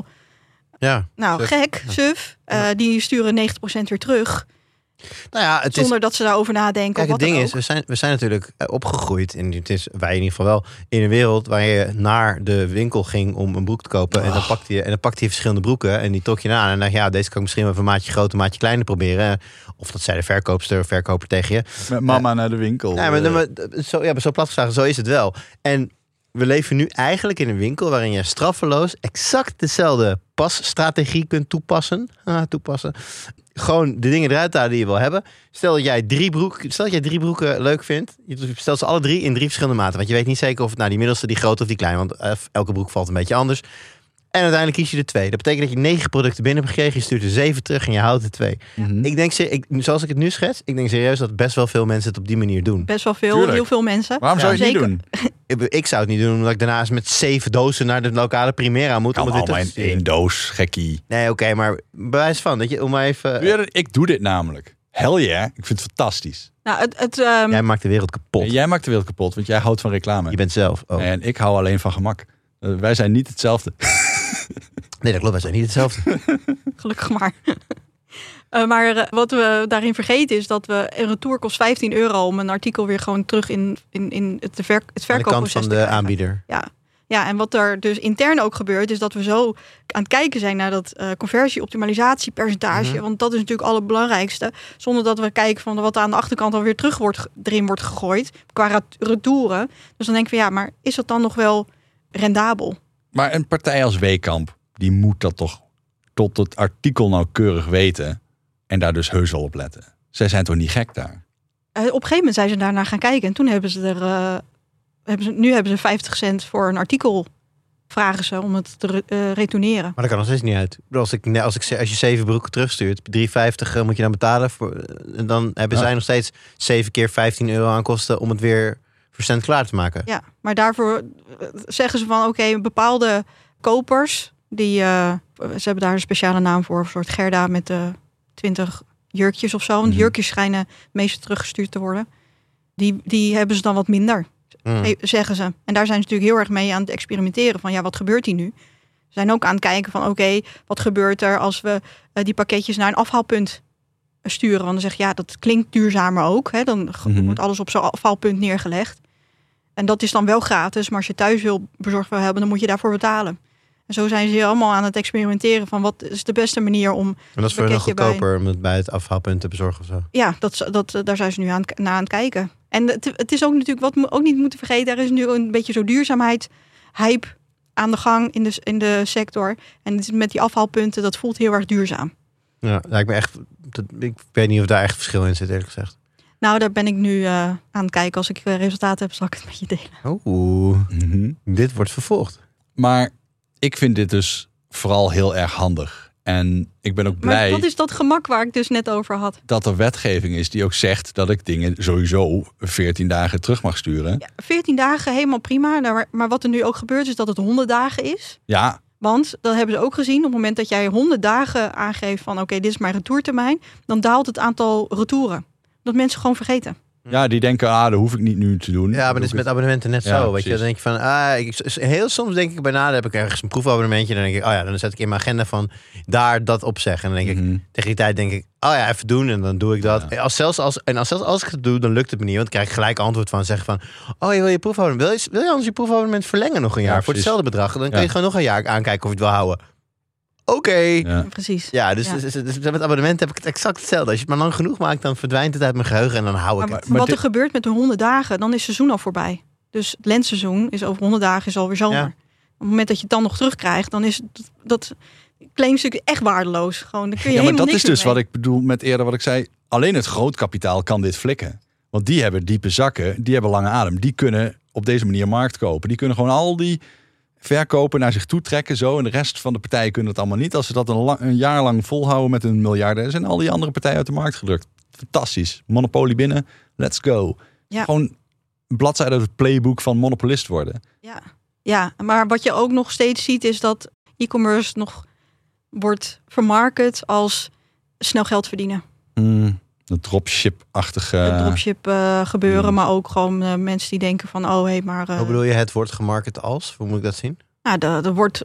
suf. Die sturen 90% weer terug. Zonder dat ze daarover nadenken. Kijk, het ding is, we zijn natuurlijk opgegroeid. En het is, wij in ieder geval wel, in een wereld waar je naar de winkel ging om een broek te kopen. En dan pakte je verschillende broeken en die trok je aan. En dan dacht deze kan ik misschien wel een maatje groter, een maatje kleiner proberen. Of dat zei de verkoper tegen je. Met mama naar de winkel. Zo platgeslagen, zo is het wel. En we leven nu eigenlijk in een winkel waarin je straffeloos exact dezelfde passtrategie kunt toepassen. Gewoon de dingen eruit halen die je wil hebben. Stel dat jij 3 broeken leuk vindt. Je bestelt ze alle 3 in 3 verschillende maten. Want je weet niet zeker of het die middelste, die grote of die kleine. Want elke broek valt een beetje anders. En uiteindelijk kies je er 2. Dat betekent dat je 9 producten binnen hebt gekregen. Je stuurt er 7 terug en je houdt er 2. Mm-hmm. Ik denk, zoals ik het nu schets, ik denk serieus dat best wel veel mensen het op die manier doen. Best wel veel, Tuurlijk. Heel veel mensen. Waarom zou je het niet doen? Ik zou het niet doen, omdat ik daarna eens met 7 dozen naar de lokale Primera moet. Kan allemaal in 1 doos, gekkie. Nee, oké, maar bewijs van, dat je om maar even... Ik doe dit namelijk. Hell yeah, ik vind het fantastisch. Nou, Jij maakt de wereld kapot. En jij maakt de wereld kapot, want jij houdt van reclame. Je bent zelf. Oh. En ik hou alleen van gemak. Wij zijn niet hetzelfde. Nee, dat klopt. Wij zijn niet hetzelfde. Gelukkig maar. Maar wat we daarin vergeten is dat een retour kost €15 om een artikel weer gewoon terug in het verkoopproces aan de kant van de aanbieder. Ja, en wat er dus intern ook gebeurt, is dat we zo aan het kijken zijn naar dat conversie-optimalisatiepercentage. Mm-hmm. Want dat is natuurlijk het allerbelangrijkste. Zonder dat we kijken van wat aan de achterkant alweer erin wordt gegooid. Qua retouren. Dus dan denk ik van maar is dat dan nog wel rendabel? Maar een partij als Weekamp, die moet dat toch tot het artikel nauwkeurig weten. En daar dus heus wel op letten. Zij zijn toch niet gek daar? Op een gegeven moment zijn ze daarnaar gaan kijken. En toen hebben ze nu hebben ze 50 cent voor een artikel, vragen ze om het te retourneren. Maar dat kan nog steeds niet uit. Als je 7 broeken terugstuurt, €3,50 moet je dan betalen. En dan hebben zij nog steeds 7 keer €15 aan kosten om het weer versend klaar te maken. Ja, maar daarvoor zeggen ze van bepaalde kopers, ze hebben daar een speciale naam voor, een soort Gerda met 20 jurkjes of zo. Want jurkjes schijnen het meeste teruggestuurd te worden. Die hebben ze dan wat minder. Zeggen ze. En daar zijn ze natuurlijk heel erg mee aan het experimenteren van wat gebeurt hier nu? Ze zijn ook aan het kijken van wat gebeurt er als we die pakketjes naar een afhaalpunt sturen. Want dan zeg je, ja, dat klinkt duurzamer ook. Hè? Dan wordt alles op zo'n afvalpunt neergelegd. En dat is dan wel gratis. Maar als je thuis bezorgd wil hebben, dan moet je daarvoor betalen. En zo zijn ze hier allemaal aan het experimenteren van wat is de beste manier om... En dat is voor nog goedkoper om het bij het afhaalpunt te bezorgen of zo? Ja, daar zijn ze nu naar aan het kijken. En het is ook natuurlijk, wat we ook niet moeten vergeten, er is nu een beetje zo duurzaamheid hype aan de gang in de sector. En met die afhaalpunten, dat voelt heel erg duurzaam. Ja, ik weet niet of daar echt verschil in zit, eerlijk gezegd. Nou, daar ben ik nu aan het kijken. Als ik resultaten heb, zal ik het met je delen. Dit wordt vervolgd. Maar ik vind dit dus vooral heel erg handig. En ik ben ook blij... Maar dat is dat gemak waar ik dus net over had. Dat er wetgeving is die ook zegt dat ik dingen sowieso 14 dagen terug mag sturen. Ja, 14 dagen, helemaal prima. Maar wat er nu ook gebeurt is dat het 100 dagen is. Ja. Want dat hebben ze ook gezien. Op het moment dat jij 100 dagen aangeeft van oké, dit is mijn retourtermijn. Dan daalt het aantal retouren. Dat mensen gewoon vergeten. Ja, die denken, dat hoef ik niet nu te doen. Ja, maar dat is met abonnementen net zo. Weet je, dan denk je van, heel soms denk ik bijna, dan heb ik ergens een proefabonnementje. Dan denk ik, dan zet ik in mijn agenda van daar dat opzeggen. En dan denk ik, tegen die tijd denk ik, even doen en dan doe ik dat. Ja. Zelfs als ik het doe, dan lukt het me niet. Want dan krijg ik gelijk antwoord van zeggen van, je wil je proefabonnement, wil je anders je proefabonnement verlengen nog een jaar voor hetzelfde bedrag? Dan kun je gewoon nog een jaar aankijken of je het wil houden. Oké. Ja. Precies. Ja, dus met abonnement heb ik het exact hetzelfde. Als je het maar lang genoeg maakt, dan verdwijnt het uit mijn geheugen en dan hou ik het. Maar wat er gebeurt met de 100 dagen, dan is het seizoen al voorbij. Dus het lentseizoen is over 100 dagen is alweer zomer. Ja. Op het moment dat je het dan nog terugkrijgt, dan is dat klein stukje echt waardeloos. Gewoon, dan kun je maar dat is dus mee. wat ik bedoel met eerder wat ik zei. Alleen het grootkapitaal kan dit flikken. Want die hebben diepe zakken, die hebben lange adem. Die kunnen op deze manier markt kopen. Die kunnen gewoon al die verkopen naar zich toe trekken zo. En de rest van de partijen kunnen het allemaal niet. Als ze dat een jaar lang volhouden met een miljarden, zijn al die andere partijen uit de markt gedrukt. Fantastisch. Monopolie binnen. Let's go. Ja. Gewoon een bladzijde uit het playbook van monopolist worden. Ja, maar wat je ook nog steeds ziet is dat e-commerce nog wordt vermarkt als snel geld verdienen. Dat dropship-achtige... dropship gebeuren, maar ook gewoon mensen die denken van, maar... Hoe bedoel je, het wordt gemarket als? Hoe moet ik dat zien? Nou, er wordt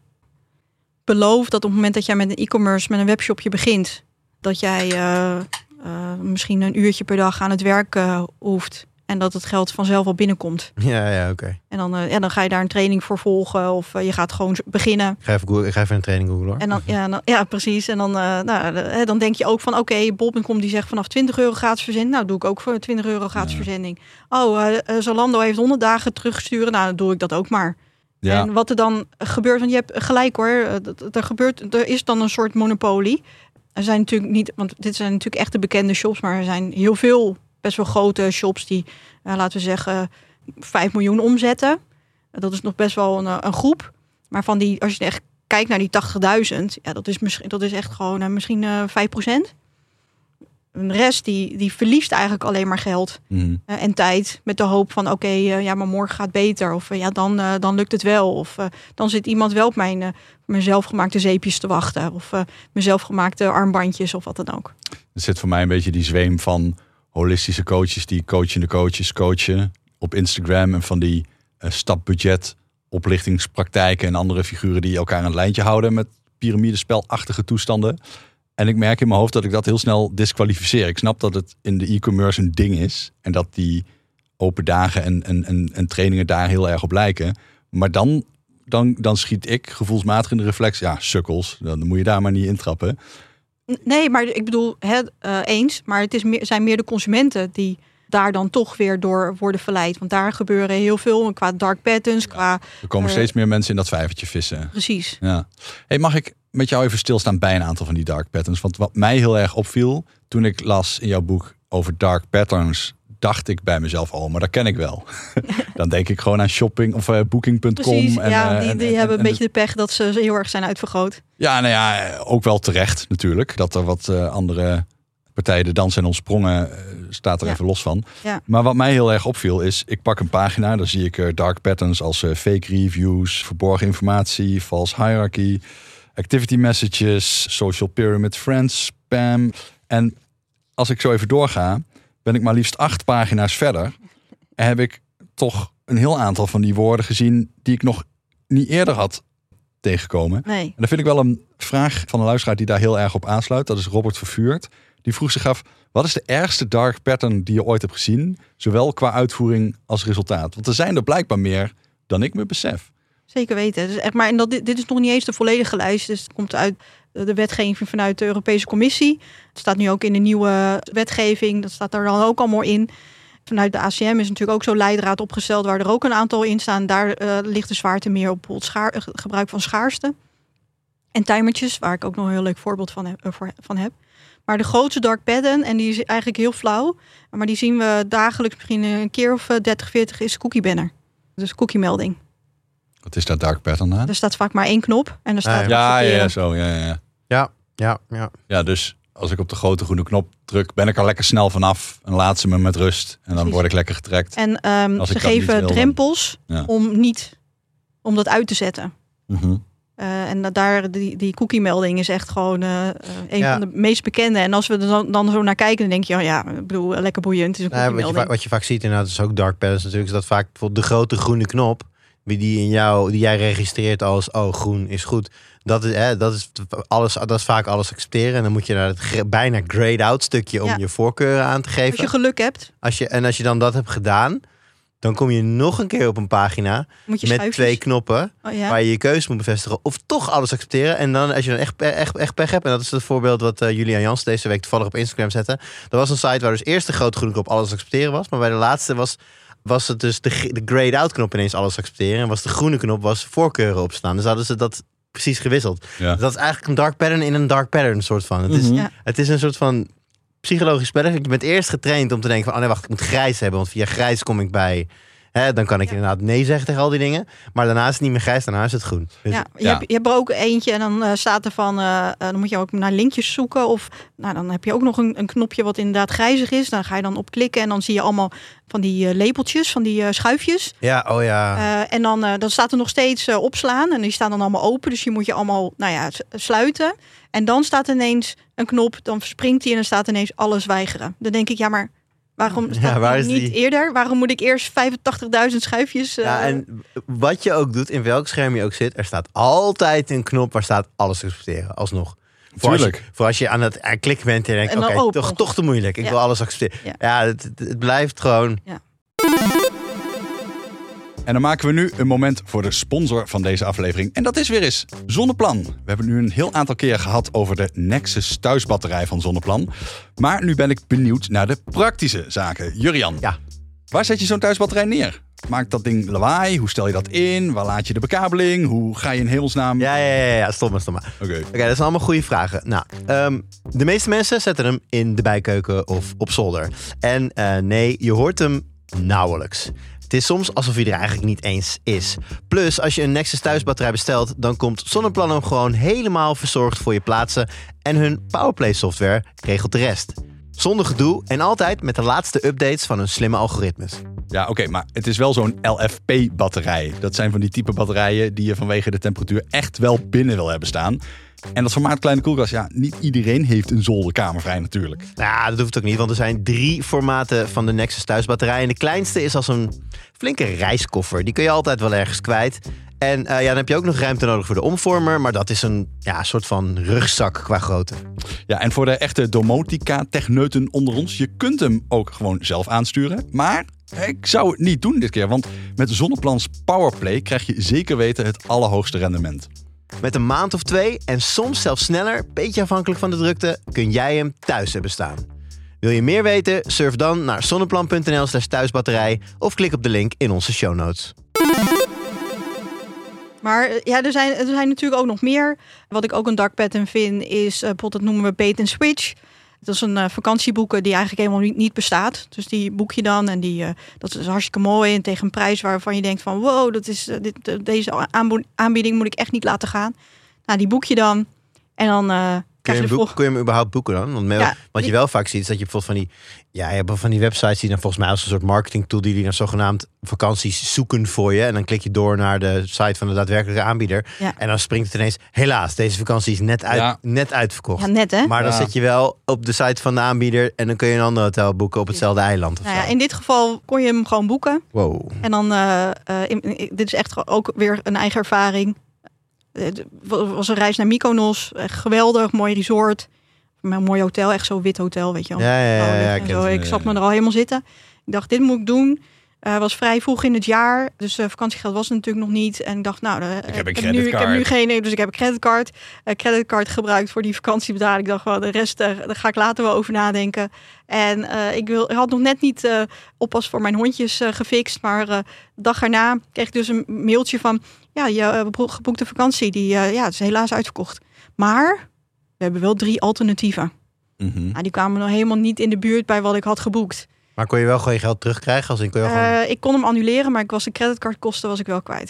beloofd dat op het moment dat jij met een e-commerce, met een webshopje begint, dat jij misschien een uurtje per dag aan het werk hoeft. En dat het geld vanzelf al binnenkomt. Ja, oké. En dan ga je daar een training voor volgen. Of je gaat gewoon beginnen. Ik ga even een training googlen hoor. En dan, precies. En dan denk je ook van oké, bol.com die zegt vanaf €20 gratis verzending. Nou, doe ik ook voor €20 gratis verzending. Zalando heeft 100 dagen teruggesturen. Nou, dan doe ik dat ook maar. Ja. En wat er dan gebeurt, want je hebt gelijk hoor. Er is dan een soort monopolie. Er zijn natuurlijk niet, want dit zijn natuurlijk echt de bekende shops. Maar er zijn heel veel best wel grote shops die, laten we zeggen, 5 miljoen omzetten. Dat is nog best wel een groep. Maar van die, als je echt kijkt naar die 80.000, dat is echt gewoon misschien 5%. De rest die verliest eigenlijk alleen maar geld en tijd met de hoop van maar morgen gaat beter. Of dan lukt het wel. Of dan zit iemand wel op mijn zelfgemaakte zeepjes te wachten. Of mijn zelfgemaakte armbandjes of wat dan ook. Er zit voor mij een beetje die zweem van holistische coaches die coachende coaches coachen op Instagram. En van die stapbudget oplichtingspraktijken en andere figuren die elkaar aan het lijntje houden met piramidespelachtige toestanden. En ik merk in mijn hoofd dat ik dat heel snel disqualificeer. Ik snap dat het in de e-commerce een ding is. En dat die open dagen en trainingen daar heel erg op lijken. Maar dan schiet ik gevoelsmatig in de reflex. Ja, sukkels. Dan moet je daar maar niet intrappen. Nee, maar ik bedoel, eens. Maar het zijn meer de consumenten die daar dan toch weer door worden verleid. Want daar gebeuren heel veel qua dark patterns. Er komen steeds meer mensen in dat vijvertje vissen. Precies. Ja. Hey, mag ik met jou even stilstaan bij een aantal van die dark patterns? Want wat mij heel erg opviel toen ik las in jouw boek over dark patterns, dacht ik bij mezelf, maar dat ken ik wel. Dan denk ik gewoon aan shopping of booking.com. Precies, die hebben een beetje de pech dat ze heel erg zijn uitvergroot. Ja, nou ja, ook wel terecht natuurlijk. Dat er wat andere partijen de dans en ontsprongen staat er even los van. Ja. Maar wat mij heel erg opviel is, ik pak een pagina, dan zie ik dark patterns als fake reviews, verborgen informatie, false hierarchy, activity messages, social pyramid friends, spam. En als ik zo even doorga, ben ik maar liefst 8 pagina's verder. En heb ik toch een heel aantal van die woorden gezien die ik nog niet eerder had tegengekomen. Nee. En dan vind ik wel een vraag van een luisteraar die daar heel erg op aansluit. Dat is Robert Vervuurt. Die vroeg zich af, wat is de ergste dark pattern die je ooit hebt gezien? Zowel qua uitvoering als resultaat. Want er zijn er blijkbaar meer dan ik me besef. Zeker weten. Dus echt maar, en dit is nog niet eens de volledige lijst. Dus het komt uit de wetgeving vanuit de Europese Commissie. Het staat nu ook in de nieuwe wetgeving. Dat staat er dan ook allemaal in. Vanuit de ACM is natuurlijk ook zo'n leidraad opgesteld waar er ook een aantal in staan. Daar ligt de zwaarte meer op het gebruik van schaarste. En timertjes, waar ik ook nog een heel leuk voorbeeld van heb. Maar de grootste dark pattern, en die is eigenlijk heel flauw. Maar die zien we dagelijks misschien een keer of 30, 40 is cookie banner. Dus cookie melding. Wat is dat dark pattern aan? Er staat vaak maar 1 knop. En er staat Ja, dus als ik op de grote groene knop druk, ben ik er lekker snel vanaf. En laat ze me met rust. En dan Precies. word ik lekker getrekt. En ze geven drempels om dat uit te zetten. Mm-hmm. En daar die cookie melding is echt gewoon een van de meest bekende. En als we er dan zo naar kijken, dan denk je, ik bedoel, lekker boeiend. Het is een cookie melding. Wat je vaak ziet, inderdaad, is ook dark patterns natuurlijk, is dat vaak bijvoorbeeld de grote groene knop, die jij registreert als, groen is goed. Dat is vaak alles accepteren. En dan moet je naar het bijna grayed-out stukje om je voorkeuren aan te geven. Als je geluk hebt. Als je dan dat hebt gedaan, dan kom je nog een keer op een pagina met schuifjes. 2 knoppen waar je je keuze moet bevestigen of toch alles accepteren. En dan als je dan echt pech hebt, en dat is het voorbeeld wat Julian Jans deze week toevallig op Instagram zette. Er was een site waar dus eerst de grote groene knop alles accepteren was, maar bij de laatste was het dus de grayed out knop ineens alles accepteren en was de groene knop was voorkeuren opstaan. Dus hadden ze dat precies gewisseld. Ja. Dat is eigenlijk een dark pattern in een dark pattern soort van. Het is een soort van psychologisch spel. Je bent eerst getraind om te denken van, ik moet grijs hebben, want via grijs kom ik bij. Dan kan ik inderdaad nee zeggen tegen al die dingen. Maar daarna is het niet meer grijs, daarna is het groen. Dus, je hebt er ook eentje en dan staat er van, dan moet je ook naar linkjes zoeken. Of dan heb je ook nog een knopje wat inderdaad grijzig is. Dan ga je dan op klikken en dan zie je allemaal van die lepeltjes, van die schuifjes. Ja, en dan staat er nog steeds opslaan en die staan dan allemaal open. Dus je moet je allemaal sluiten. En dan staat ineens een knop, dan springt die en dan staat ineens alles weigeren. Dan denk ik, maar waarom staat het niet eerder? Waarom moet ik eerst 85.000 schuifjes? En wat je ook doet, in welk scherm je ook zit, er staat altijd een knop waar staat alles accepteren, alsnog. Voor als je aan het klikken bent en je denkt, oké, toch te moeilijk. Ik wil alles accepteren. Ja, het blijft gewoon. Ja. En dan maken we nu een moment voor de sponsor van deze aflevering. En dat is weer eens Zonneplan. We hebben nu een heel aantal keer gehad over de Nexus thuisbatterij van Zonneplan. Maar nu ben ik benieuwd naar de praktische zaken. Jurjan, waar zet je zo'n thuisbatterij neer? Maakt dat ding lawaai? Hoe stel je dat in? Waar laat je de bekabeling? Hoe ga je in hemelsnaam? Ja, stop maar. Oké, dat zijn allemaal goede vragen. Nou, de meeste mensen zetten hem in de bijkeuken of op zolder. En nee, je hoort hem nauwelijks. Het is soms alsof hij er eigenlijk niet eens is. Plus, als je een Nexus thuisbatterij bestelt, dan komt Zonneplan hem gewoon helemaal verzorgd voor je plaatsen. En hun Powerplay software regelt de rest. Zonder gedoe en altijd met de laatste updates van hun slimme algoritmes. Ja, oké, maar het is wel zo'n LFP-batterij. Dat zijn van die type batterijen die je vanwege de temperatuur echt wel binnen wil hebben staan. En dat formaat kleine koelkast, niet iedereen heeft een zolderkamer vrij natuurlijk. Nou, dat hoeft ook niet, want er zijn 3 formaten van de Nexus thuisbatterij. En de kleinste is als een flinke reiskoffer. Die kun je altijd wel ergens kwijt. En dan heb je ook nog ruimte nodig voor de omvormer. Maar dat is een soort van rugzak qua grootte. Ja, en voor de echte domotica-techneuten onder ons, je kunt hem ook gewoon zelf aansturen. Maar ik zou het niet doen dit keer, want met Zonneplans Powerplay krijg je zeker weten het allerhoogste rendement. Met een maand of 2 en soms zelfs sneller, beetje afhankelijk van de drukte, kun jij hem thuis hebben staan. Wil je meer weten? Surf dan naar zonneplan.nl/thuisbatterij of klik op de link in onze show notes. Maar er zijn natuurlijk ook nog meer. Wat ik ook een dark pattern vind is, bijvoorbeeld dat noemen we bait and switch. Dat is een vakantieboeken die eigenlijk helemaal niet bestaat. Dus die boek je dan en dat is hartstikke mooi. En tegen een prijs waarvan je denkt van wow, deze aanbieding moet ik echt niet laten gaan. Nou, die boek je dan en dan kun je hem überhaupt boeken dan? Want wat je wel vaak ziet is dat je bijvoorbeeld je hebt van die websites die dan volgens mij als een soort marketing tool die dan zogenaamd vakanties zoeken voor je. En dan klik je door naar de site van de daadwerkelijke aanbieder. Ja. En dan springt het ineens, helaas, deze vakantie is net uitverkocht. Ja, net hè? Maar dan zit je wel op de site van de aanbieder en dan kun je een ander hotel boeken op hetzelfde eiland. In dit geval kon je hem gewoon boeken. Wow. En dan, dit is echt ook weer een eigen ervaring. Het was een reis naar Mykonos. Geweldig, mooi resort. Mijn mooi hotel, echt zo'n wit hotel, weet je wel. Ja, En zo. Ik zat me er al helemaal zitten. Ik dacht, dit moet ik doen. Was vrij vroeg in het jaar. Dus vakantiegeld was er natuurlijk nog niet. En ik dacht, nou, ik heb nu geen... Dus ik heb een creditcard. Creditcard gebruikt voor die vakantiebetaling. Ik dacht, wel, de rest daar ga ik later wel over nadenken. En ik had nog net niet oppas voor mijn hondjes gefixt. Maar de dag erna kreeg ik dus een mailtje van... Ja, je geboekte vakantie, het is helaas uitverkocht. Maar we hebben wel 3 alternatieven. Nou, die kwamen nog helemaal niet in de buurt bij wat ik had geboekt. Maar kon je wel gewoon je geld terugkrijgen? Als kon je gewoon... Ik kon hem annuleren, maar de creditcardkosten was ik wel kwijt.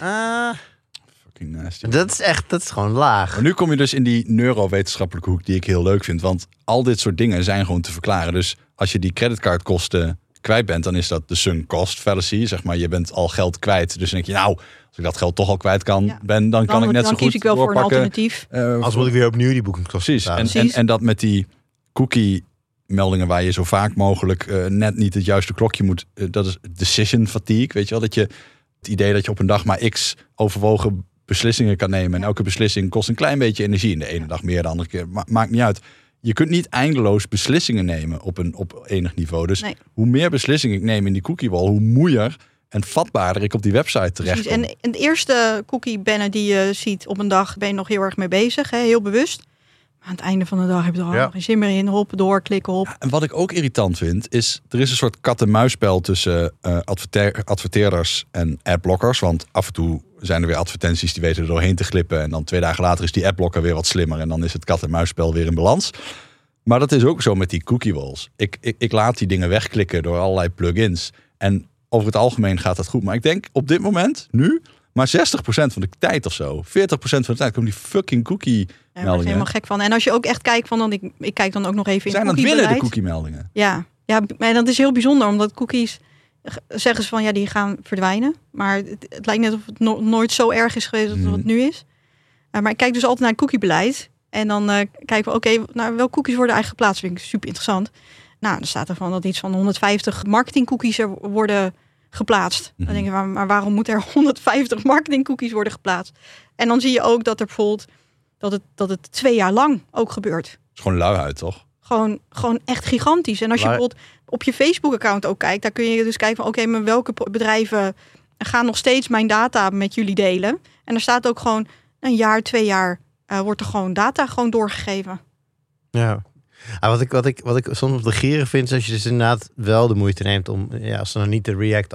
Fucking nasty. Dat is gewoon laag. Maar nu kom je dus in die neurowetenschappelijke hoek die ik heel leuk vind. Want al dit soort dingen zijn gewoon te verklaren. Dus als je die creditcardkosten kwijt bent, dan is dat de sunk cost fallacy. Zeg maar, je bent al geld kwijt. Dus dan denk je, nou, als ik dat geld toch al kwijt ben, dan kan ik net zo goed kies ik wel doorpakken. voor een alternatief. Als moet ik weer opnieuw die boekingskosten Precies. En dat met die cookie meldingen waar je zo vaak mogelijk net niet het juiste klokje moet. Dat is decision fatigue, weet je wel. Dat je het idee dat je op een dag maar x overwogen beslissingen kan nemen. En elke beslissing kost een klein beetje energie. In de ene dag meer, de andere keer. Maakt niet uit. Je kunt niet eindeloos beslissingen nemen op enig niveau. Dus hoe meer beslissingen ik neem in die cookie wall, hoe moeier en vatbaarder ik op die website terecht kom. En het eerste cookie banner die je ziet op een dag, ben je nog heel erg mee bezig. Hè? Heel bewust. Maar aan het einde van de dag heb je er al geen zin meer in. Hop, doorklikken, hop. Ja, en wat ik ook irritant vind, is er is een soort kat-en-muisspel tussen adverteerders en adblockers. Want af en toe zijn er weer advertenties die weten er doorheen te glippen. En dan 2 dagen later is die adblocker weer wat slimmer. En dan is het kat-en-muisspel weer in balans. Maar dat is ook zo met die cookie walls. Ik laat die dingen wegklikken door allerlei plugins. En over het algemeen gaat dat goed. Maar ik denk op dit moment, nu, maar 60% van de tijd of zo. 40% van de tijd komen die fucking cookie meldingen. Daar word je helemaal gek van. En als je ook echt kijkt van, dan ik kijk dan ook nog even in zijn aan het winnen de cookie meldingen. Ja, maar dat is heel bijzonder, omdat cookies zeggen ze van die gaan verdwijnen. Maar het lijkt net of het nooit zo erg is geweest als het nu is. Maar ik kijk dus altijd naar het cookiebeleid. En dan kijken we, welke cookies worden eigenlijk geplaatst? Vind ik super interessant. Nou, dan staat er van dat iets van 150 marketingcookies er worden geplaatst. Dan denk je, maar waarom moet er 150 marketingcookies worden geplaatst? En dan zie je ook dat er bijvoorbeeld dat het 2 jaar lang ook gebeurt. Het is gewoon luiheid, toch? Gewoon echt gigantisch. En als je bijvoorbeeld op je Facebook-account ook kijkt, daar kun je dus kijken van maar welke bedrijven gaan nog steeds mijn data met jullie delen? En er staat ook gewoon een jaar, 2 jaar wordt er gewoon data doorgegeven. Ja. Wat ik soms op de gieren vind, is als je dus inderdaad wel de moeite neemt om, als er nog niet de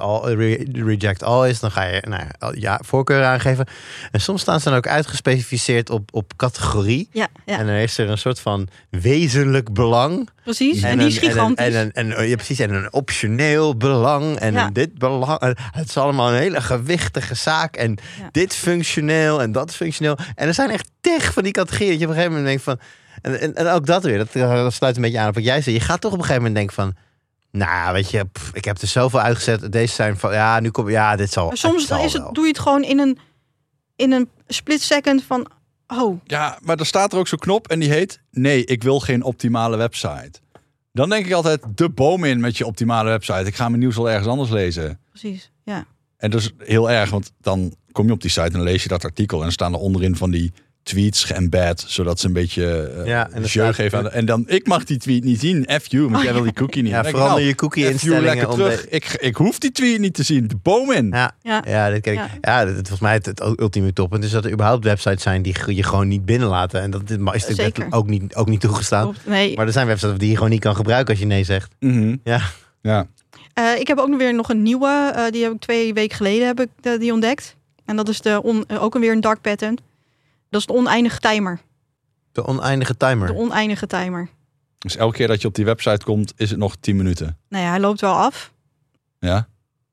reject all is, dan ga je voorkeur aangeven. En soms staan ze dan ook uitgespecificeerd op categorie. Ja. En dan is er een soort van wezenlijk belang. Precies, en die is gigantisch. Precies, en een optioneel belang. En dit belang. Het is allemaal een hele gewichtige zaak. En dit functioneel en dat functioneel. En er zijn echt tig van die categorieën dat je op een gegeven moment denkt van... En ook dat weer, dat sluit een beetje aan op wat jij zei. Je gaat toch op een gegeven moment denken van... Nou, weet je, ik heb er zoveel uitgezet. Deze zijn van, nu komt... Ja, dit zal... Maar soms doe je het gewoon in een split second van... Oh. Ja, maar er staat er ook zo'n knop en die heet... Nee, ik wil geen optimale website. Dan denk ik altijd, de boom in met je optimale website. Ik ga mijn nieuws wel ergens anders lezen. Precies, ja. En dat is heel erg, want dan kom je op die site en lees je dat artikel... en dan staan er onderin van die... tweets geëmbed, zodat ze een beetje jeu geven aan en dan, ik mag die tweet niet zien. F you, want jij wil die cookie niet. Ja, verander je cookie-instellingen. Terug. Ik hoef die tweet niet te zien. De boom in. Ja, dit kijk. Ja, volgens mij het ultieme toppunt is dat er überhaupt websites zijn die je gewoon niet binnenlaten. En dat is ook niet toegestaan. Klopt, nee. Maar er zijn websites die je gewoon niet kan gebruiken als je nee zegt. Mm-hmm. Ja. Ik heb ook nog een nieuwe. Die heb ik 2 weken geleden die ontdekt. En dat is ook weer een dark pattern. Dat is de oneindige timer. De oneindige timer? De oneindige timer. Dus elke keer dat je op die website komt, is het nog 10 minuten? Nou ja, hij loopt wel af. Ja?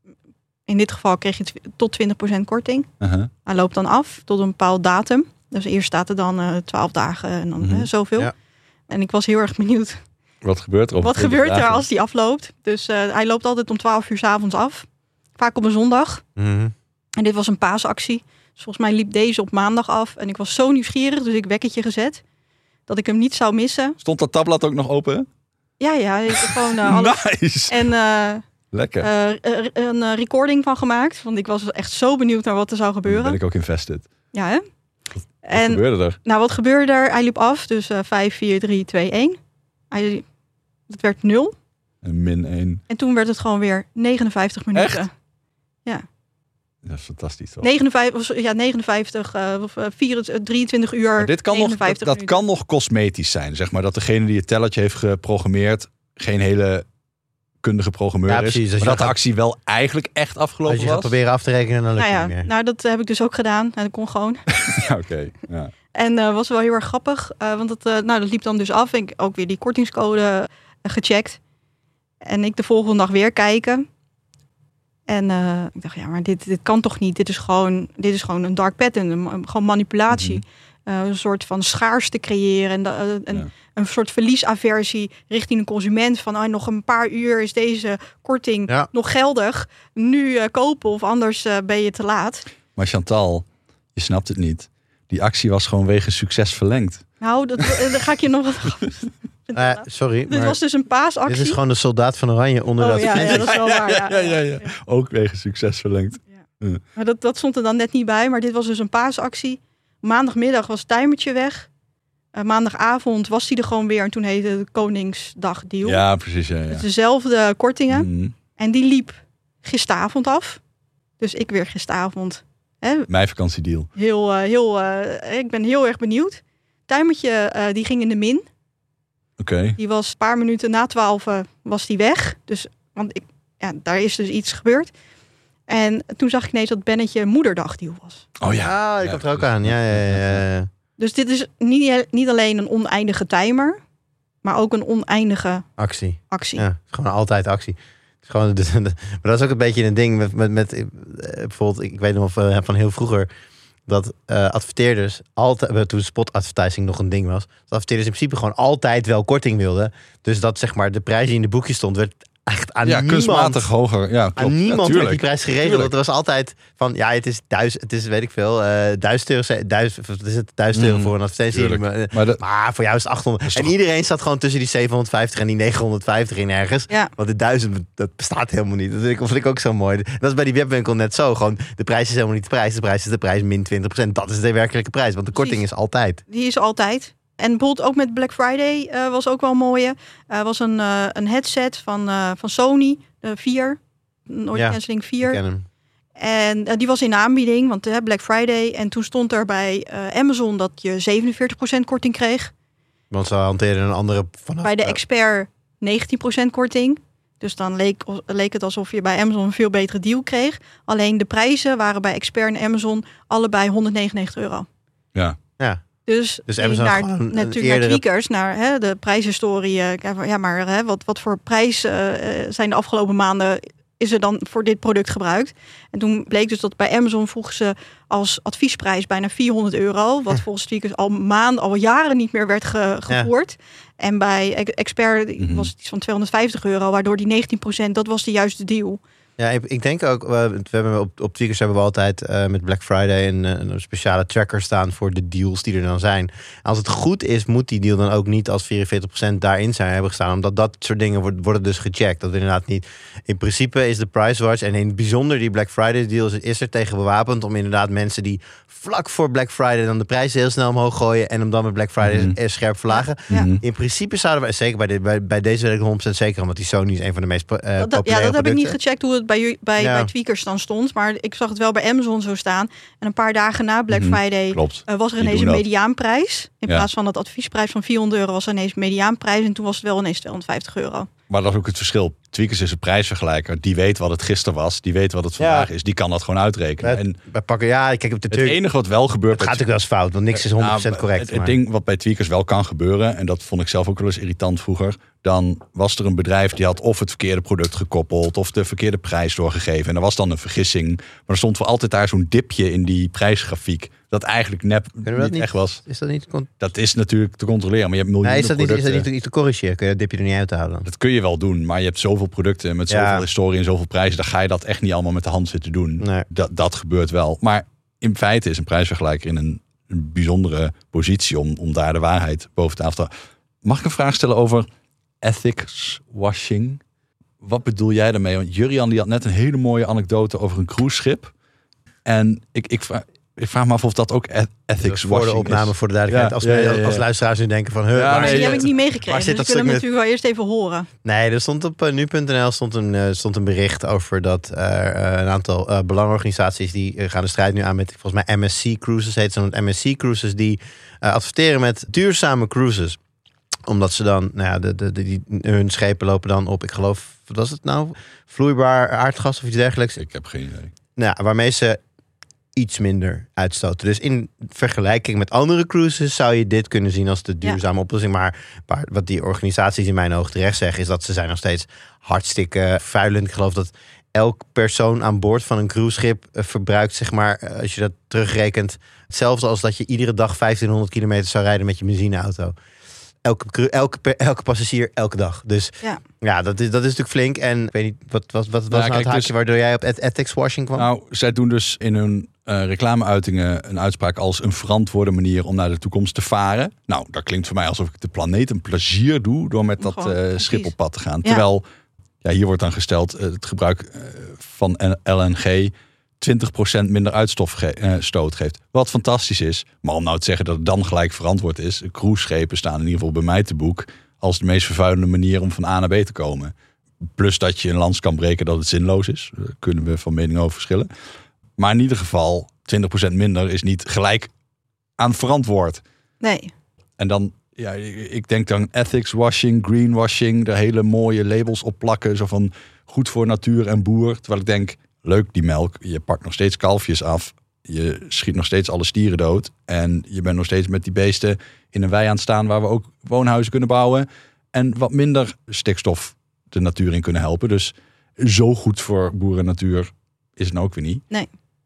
In dit geval kreeg je tot 20% korting. Uh-huh. Hij loopt dan af tot een bepaald datum. Dus eerst staat er dan 12 dagen en dan zoveel. Ja. En ik was heel erg benieuwd. Wat gebeurt er? Wat gebeurt er als die afloopt? Dus hij loopt altijd om 12 uur 's avonds af. Vaak op een zondag. Mm-hmm. En dit was een paasactie. Dus volgens mij liep deze op maandag af. En ik was zo nieuwsgierig, dus ik wekkertje gezet. Dat ik hem niet zou missen. Stond dat tabblad ook nog open? Ja. Ik heb gewoon alles. Nice. En lekker. Een recording van gemaakt. Want ik was echt zo benieuwd naar wat er zou gebeuren. Ben ik ook invested. Ja, hè? Wat gebeurde er? Nou, wat gebeurde er? Hij liep af. Dus 5, 4, 3, 2, 1. Het werd 0. En -1. En toen werd het gewoon weer 59 minuten. Echt? Ja. Dat is fantastisch toch? 59 of 23 uur. Maar dit kan 59 dat minuten. kan nog cosmetisch zijn. Zeg maar dat degene die het tellertje heeft geprogrammeerd geen hele kundige programmeur Ja, is. precies. Als Maar je dat de gaat- actie wel eigenlijk echt afgelopen Als je gaat was. proberen af te rekenen, dan lukt Nou het ja, niet meer. dat heb ik dus ook gedaan. Nou, dat kon gewoon. Ja, oké. Ja. En was wel heel erg grappig. Want dat liep dan dus af. En ik ook weer die kortingscode gecheckt. En ik de volgende dag weer kijken. En ik dacht, ja, maar dit kan toch niet? Dit is gewoon een dark pattern. Gewoon manipulatie. Een soort van schaarste creëren. En een soort verliesaversie richting de consument. Van nog een paar uur is deze korting nog geldig. Nu kopen of anders ben je te laat. Maar Chantal, je snapt het niet. Die actie was gewoon wegens succes verlengd. Nou, dan ga ik je nog wat Sorry, Dit maar was dus een paasactie. dit is gewoon de soldaat van Oranje onder dat... Ja, dat is wel waar. Ja. Ook wegens succes verlengd. Maar dat stond er dan net niet bij. Maar dit was dus een paasactie. Maandagmiddag was het timertje weg. Maandagavond was die er gewoon weer. En toen heette het Koningsdag deal. Ja, precies. Ja. Het is dezelfde kortingen. Mhm. En die liep gisteravond af. Dus ik weer gisteravond. Mijn vakantiedeal. Ik ben heel erg benieuwd. Timertje die ging in de min. Oké. Die was een paar minuten na 12 was die weg. Dus, daar is dus iets gebeurd. En toen zag ik ineens dat Bennetje moederdagdeal was. Oh ja. die komt er ook aan. Ja. Dus dit is niet alleen een oneindige timer, maar ook een oneindige Actie. actie. Ja, het is gewoon altijd actie. Het is gewoon, maar dat is ook een beetje een ding met bijvoorbeeld, ik weet nog van heel vroeger, dat adverteerders altijd, toen spot advertising nog een ding was, dat adverteerders in principe gewoon altijd wel korting wilden. Dus dat zeg maar de prijs die in de boekje stond, werd echt aan niemand... kunstmatig hoger. Ja, klopt. Aan niemand Ja, werd die prijs geregeld. Tuurlijk. Dat was altijd van, ja, het is weet ik veel, 1000 euro voor een advertentie. Tuurlijk. Maar voor jou is het 800. En iedereen zat gewoon tussen die 750 en die 950 in ergens. Ja. Want de 1000, dat bestaat helemaal niet. Dat vind ik ook zo mooi. Dat is bij die webwinkel net zo. Gewoon, de prijs is helemaal niet de prijs. De prijs is de prijs min 20%. Dat is de werkelijke prijs. Want de korting is altijd. Die is altijd. En bijvoorbeeld ook met Black Friday was ook wel een mooie. Was een headset van Sony, 4. Noise Cancelling 4. Ik ken hem. En die was in de aanbieding, want Black Friday. En toen stond er bij Amazon dat je 47% korting kreeg. Want ze hanteren een andere vanaf. Bij de Expert 19% korting. Dus dan leek het alsof je bij Amazon een veel betere deal kreeg. Alleen de prijzen waren bij Expert en Amazon allebei €199. Ja. Dus Amazon naar gewoon naar tweakers, naar de prijshistorie. Ja, maar wat voor prijs zijn de afgelopen maanden is er dan voor dit product gebruikt? En toen bleek dus dat bij Amazon vroegen ze als adviesprijs bijna €400. Wat volgens tweakers al jaren niet meer werd gevoerd. Ja. En bij Expert was het iets van €250, waardoor die 19%, dat was de juiste deal. Ja, ik denk ook, we hebben op Tweakers hebben we altijd met Black Friday een speciale tracker staan voor de deals die er dan zijn. Als het goed is, moet die deal dan ook niet als 44% daarin zijn hebben gestaan. Omdat dat soort dingen worden dus gecheckt. Dat we inderdaad niet. In principe is de Price Watch en in het bijzonder die Black Friday deals is er tegen bewapend om inderdaad mensen die vlak voor Black Friday dan de prijzen heel snel omhoog gooien en hem dan met Black Friday scherp verlagen. Ja. In principe zouden we, zeker bij deze weet ik 100% zeker, omdat die Sony is een van de meest populaire producten. Dat heb ik niet gecheckt hoe het bij tweakers dan stond. Maar ik zag het wel bij Amazon zo staan. En een paar dagen na Black Friday was er ineens een mediaanprijs. In plaats van dat adviesprijs van €400 was er ineens mediaanprijs. En toen was het wel ineens €250. Maar dat is ook het verschil. Tweakers is een prijsvergelijker. Die weet wat het gisteren was. Die weet wat het vandaag is. Die kan dat gewoon uitrekenen. Het enige wat wel gebeurt... Het gaat ook wel eens fout, want niks is 100% correct. Het ding wat bij Tweakers wel kan gebeuren... en dat vond ik zelf ook wel eens irritant vroeger... dan was er een bedrijf die had of het verkeerde product gekoppeld... of de verkeerde prijs doorgegeven. En er was dan een vergissing. Maar er stond wel altijd daar zo'n dipje in die prijsgrafiek... dat eigenlijk niet echt was. Is dat niet? Dat is natuurlijk te controleren, maar je hebt miljoenen producten. Is dat niet te corrigeren? Kun je dat dipje er niet uithalen? Dat kun je wel doen, maar je hebt zoveel producten... met zoveel historie en zoveel prijzen... dan ga je dat echt niet allemaal met de hand zitten doen. Nee. Dat gebeurt wel. Maar in feite is een prijsvergelijker in een bijzondere positie... om daar de waarheid boven tafel te... Mag ik een vraag stellen over ethics washing? Wat bedoel jij daarmee? Want Jurriaan die had net een hele mooie anekdote over een cruiseschip. En ik vraag me af of dat ook ethics voor washing de opname, is. voor de duidelijkheid. Ja. Als luisteraars nu denken van... Maar nee, die heb ik niet meegekregen. waar zit Dus dat ik wil hem stuk natuurlijk wel eerst even horen. Nee, er stond op nu.nl stond een bericht over dat een aantal belangenorganisaties die gaan de strijd nu aan met volgens mij MSC Cruises heet ze. Want MSC Cruises die adverteren met duurzame cruises. Omdat ze dan, hun schepen lopen dan op, ik geloof, wat was het nou? Vloeibaar aardgas of iets dergelijks. Ik heb geen idee. Nou, waarmee ze iets minder uitstoten. Dus in vergelijking met andere cruises zou je dit kunnen zien als de duurzame oplossing. Maar wat die organisaties in mijn ogen terecht zeggen, is dat ze zijn nog steeds hartstikke vuilend. Ik geloof dat elk persoon aan boord van een cruiseschip verbruikt, zeg maar, als je dat terugrekent, hetzelfde als dat je iedere dag 1500 kilometer zou rijden met je benzineauto. Elke passagier, elke dag. Dus ja, dat is natuurlijk flink. En ik weet niet, wat was nou het haakje waardoor jij op ethics washing kwam? Nou, zij doen dus in hun reclameuitingen een uitspraak als een verantwoorde manier om naar de toekomst te varen. Nou, dat klinkt voor mij alsof ik de planeet een plezier doe door met dat schip op pad te gaan. Ja. Terwijl, hier wordt dan gesteld het gebruik van LNG 20% minder uitstofstoot geeft. Wat fantastisch is. Maar om nou te zeggen dat het dan gelijk verantwoord is. Cruiseschepen staan in ieder geval bij mij te boek als de meest vervuilende manier om van A naar B te komen. Plus dat je een lans kan breken dat het zinloos is. Daar kunnen we van mening over verschillen. Maar in ieder geval 20% minder is niet gelijk aan verantwoord. Nee. En dan, ik denk dan ethics washing, greenwashing, de hele mooie labels opplakken. Zo van goed voor natuur en boer. Terwijl ik denk, leuk die melk. Je pakt nog steeds kalfjes af. Je schiet nog steeds alle stieren dood. En je bent nog steeds met die beesten in een wei aan het staan waar we ook woonhuizen kunnen bouwen. En wat minder stikstof de natuur in kunnen helpen. Dus zo goed voor boeren en natuur is het nou ook weer niet. Nee.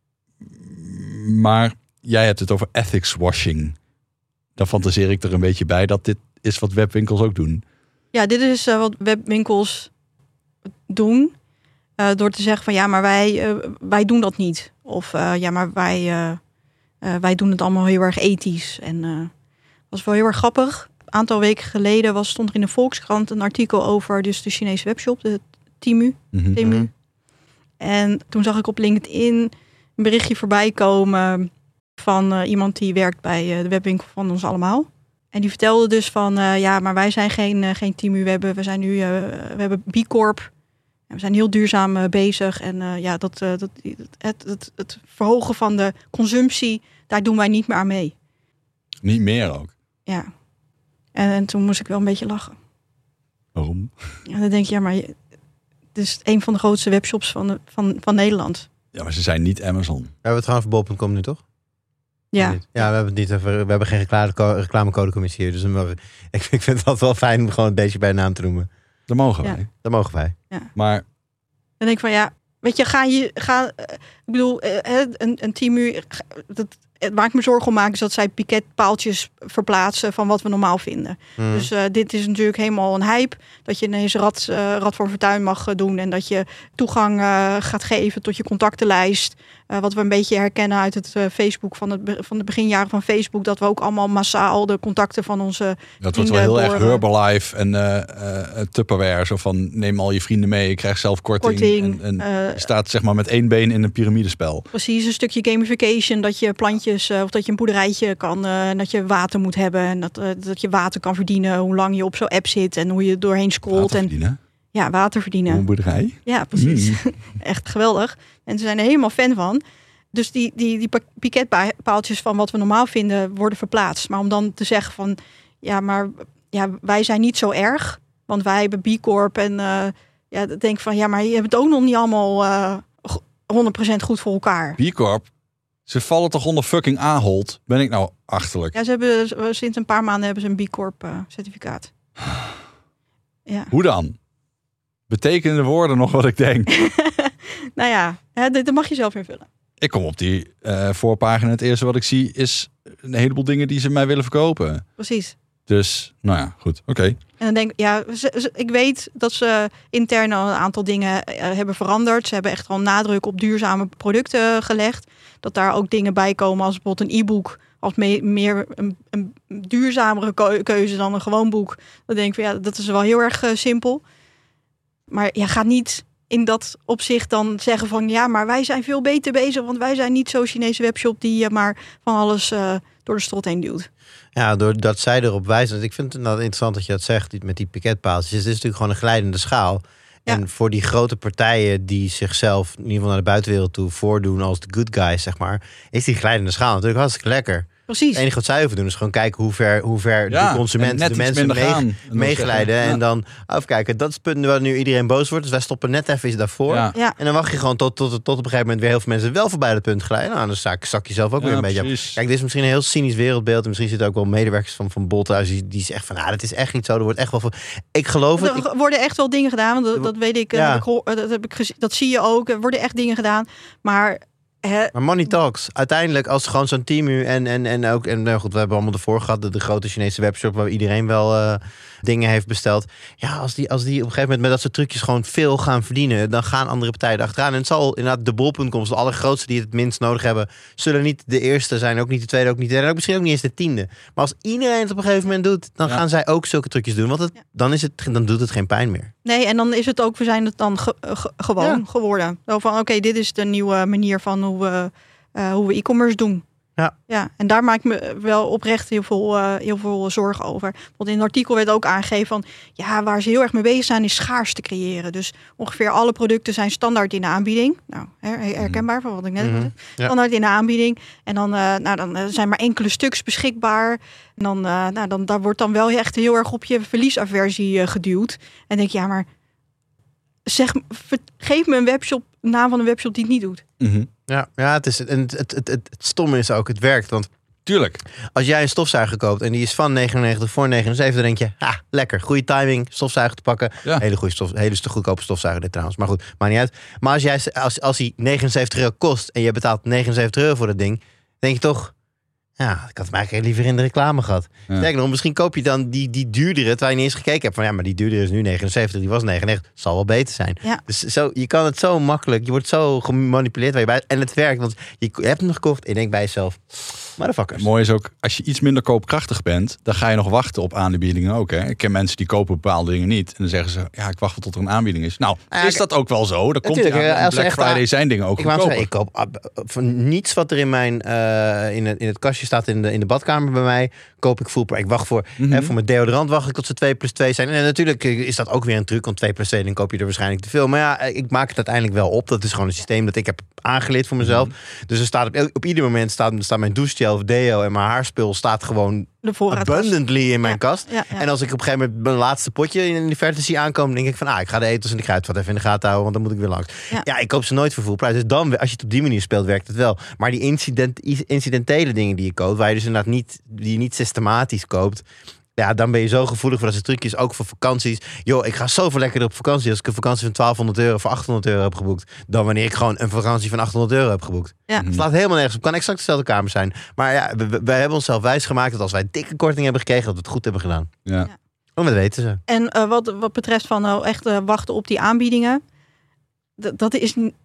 Maar jij hebt het over ethics washing. Dan fantaseer ik er een beetje bij dat dit is wat webwinkels ook doen. Ja, dit is wat webwinkels doen. Door te zeggen van ja, maar wij doen dat niet. Of maar wij doen het allemaal heel erg ethisch. En dat was wel heel erg grappig. Een aantal weken geleden stond er in de Volkskrant een artikel over dus de Chinese webshop, de Temu. Temu. En toen zag ik op LinkedIn een berichtje voorbij komen van iemand die werkt bij de webwinkel van ons allemaal. En die vertelde dus van maar wij zijn geen Temu. We hebben B Corp. We zijn heel duurzaam bezig. En het verhogen van de consumptie, daar doen wij niet meer aan mee. Niet meer ook? Ja. En toen moest ik wel een beetje lachen. Waarom? Ja, dan denk je, maar het is een van de grootste webshops van Nederland. Ja, maar ze zijn niet Amazon. We hebben het gewoon voor bol.com nu, toch? Ja. Ja, we hebben het niet over. We hebben geen reclamecodecommissie hier. Dus ik vind het altijd wel fijn om gewoon een beetje bij de naam te noemen. Dat mogen wij. Dat mogen wij. Ja. Maar dan denk ik van weet je, ik bedoel, een Temu, het maakt me zorgen om is dat zij piketpaaltjes verplaatsen van wat we normaal vinden. Dus dit is natuurlijk helemaal een hype. Dat je ineens Rad voor Fortuin mag doen. En dat je toegang gaat geven tot je contactenlijst. Wat we een beetje herkennen uit het Facebook van de beginjaren van Facebook. Dat we ook allemaal massaal de contacten van onze dat wordt wel heel erg Herbalife en Tupperware. Zo van neem al je vrienden mee, ik krijg zelf korting. En je staat zeg maar met één been in een piramidespel. Precies, een stukje gamification. Dat je plantjes of dat je een boerderijtje kan. En dat je water moet hebben. En dat je water kan verdienen. Hoe lang je op zo'n app zit en hoe je doorheen scrolt. Water verdienen? Ja, water verdienen. Een boerderij? Ja, precies. Echt geweldig. En ze zijn er helemaal fan van. Dus die piketpaaltjes van wat we normaal vinden worden verplaatst. Maar om dan te zeggen van wij zijn niet zo erg. Want wij hebben B Corp en dan denk ik van maar je hebt het ook nog niet allemaal 100% goed voor elkaar. B Corp? Ze vallen toch onder fucking Ahold? Ben ik nou achterlijk? Ja, ze hebben sinds een paar maanden hebben ze een B Corp certificaat. Ja. Hoe dan? Betekenen de woorden nog wat ik denk? Nou ja, dat mag je zelf invullen. Ik kom op die voorpagina. Het eerste wat ik zie is een heleboel dingen die ze mij willen verkopen. Precies. Dus, nou ja, goed. Oké. En dan denk ik, ik weet dat ze intern al een aantal dingen hebben veranderd. Ze hebben echt wel nadruk op duurzame producten gelegd. Dat daar ook dingen bij komen als bijvoorbeeld een e-book. Als meer een duurzamere keuze dan een gewoon boek. Dan denk ik van dat is wel heel erg simpel. Maar gaat niet in dat opzicht dan zeggen van... ja, maar wij zijn veel beter bezig... want wij zijn niet zo'n Chinese webshop... die maar van alles door de strot heen duwt. Ja, doordat zij erop wijzen. Ik vind het nou interessant dat je dat zegt met die piketpaaltjes. Het is natuurlijk gewoon een glijdende schaal. Ja. En voor die grote partijen die zichzelf... in ieder geval naar de buitenwereld toe voordoen... als de good guys, zeg maar... is die glijdende schaal natuurlijk hartstikke lekker. Precies. Het enige wat zij hoeven doen is gewoon kijken hoe ver de consument, de mensen meeglijden. Ja. En dan afkijken. Dat is het punt waar nu iedereen boos wordt. Dus wij stoppen net even iets daarvoor. Ja. Ja. En dan wacht je gewoon tot op een gegeven moment weer heel veel mensen wel voorbij dat punt glijden. Nou, dan zak je zelf ook weer een beetje op. Kijk, dit is misschien een heel cynisch wereldbeeld. En misschien zitten ook wel medewerkers van Bolt thuis die zeggen van, dat is echt niet zo. Er wordt echt wel voor. Ik geloof het. Er worden echt wel dingen gedaan. Dat weet ik. Ja. Dat zie je ook. Er worden echt dingen gedaan. Maar money talks. Uiteindelijk als gewoon zo'n Temu en ook... En nou goed, we hebben allemaal ervoor gehad... de grote Chinese webshop waar iedereen wel dingen heeft besteld. Ja, als die op een gegeven moment met dat soort trucjes... gewoon veel gaan verdienen... dan gaan andere partijen erachteraan. En het zal inderdaad de bol.com... de allergrootste die het minst nodig hebben... zullen niet de eerste zijn, ook niet de tweede, ook niet de derde... ook misschien ook niet eens de tiende. Maar als iedereen het op een gegeven moment doet... dan gaan zij ook zulke trucjes doen. Want dan doet het geen pijn meer. Nee, en dan is het ook... we zijn het dan gewoon geworden. Zo van, oké, dit is de nieuwe manier van... hoe we e-commerce doen. Ja, en daar maak ik me wel oprecht heel veel zorgen over. Want in het artikel werd ook aangegeven van... ja, waar ze heel erg mee bezig zijn is schaarste creëren. Dus ongeveer alle producten zijn standaard in de aanbieding. Nou, herkenbaar van wat ik net zei. Standaard in de aanbieding. En dan zijn maar enkele stuks beschikbaar. En daar wordt dan wel echt heel erg op je verliesaversie geduwd. En denk je, ja, maar... geef me een webshop, naam van een webshop die het niet doet. Mm-hmm. Ja, het stomme is ook, het werkt. Want tuurlijk. Als jij een stofzuiger koopt en die is van 99 voor 79, dan denk je, lekker, goede timing, stofzuiger te pakken. Ja. Hele goedkope stofzuiger dit trouwens. Maar goed, maakt niet uit. Maar als die €79 kost en je betaalt €79 voor dat ding, denk je toch... Ja, ik had hem eigenlijk liever in de reclame gehad. Ja. Kijk nog, misschien koop je dan die duurdere... terwijl je niet eens gekeken hebt van... ja, maar die duurdere is nu 79, die was 99. Zal wel beter zijn. Ja. Dus je kan het zo makkelijk... je wordt zo gemanipuleerd. En het werkt, want je hebt hem gekocht... en je denkt bij jezelf... motherfuckers. Mooi is ook, als je iets minder koopkrachtig bent... dan ga je nog wachten op aanbiedingen ook. Hè? Ik ken mensen die kopen bepaalde dingen niet... en dan zeggen ze, ja, ik wacht wel tot er een aanbieding is. Nou, is dat ook wel zo? Dan komt Black Friday zijn dingen ook goedkoper. Ik koop van niets wat er in mijn in het kastje staat in de badkamer bij mij, koop ik full. Ik wacht voor mijn deodorant wacht ik tot ze 2 + 2 zijn. En natuurlijk is dat ook weer een truc, want 2 + 2 dan koop je er waarschijnlijk te veel. Maar ja, ik maak het uiteindelijk wel op. Dat is gewoon een systeem dat ik heb aangeleerd voor mezelf. Dus er staat op ieder moment staat mijn douchegel of deo en mijn haarspul staat gewoon abundantly in mijn kast. Ja. En als ik op een gegeven moment mijn laatste potje in de verte zie aankomen, denk ik van ik ga de etels en de kruidvat even in de gaten houden, want dan moet ik weer langs. Ja, ik koop ze nooit voor full prijs. Dus dan, als je het op die manier speelt, werkt het wel. Maar die incidentele dingen die je koopt, waar je dus inderdaad niet systematisch koopt, ja, dan ben je zo gevoelig voor dat soort trucjes, ook voor vakanties. Ik ga zoveel lekkerder op vakantie als ik een vakantie van €1200 voor €800 heb geboekt, dan wanneer ik gewoon een vakantie van €800 heb geboekt. Ja. Het slaat helemaal nergens op. Kan exact dezelfde kamer zijn. Maar ja, we hebben onszelf wijsgemaakt dat als wij dikke korting hebben gekregen, dat we het goed hebben gedaan. Ja. Oh, dat weten ze. En wat betreft van echt wachten op die aanbiedingen, dat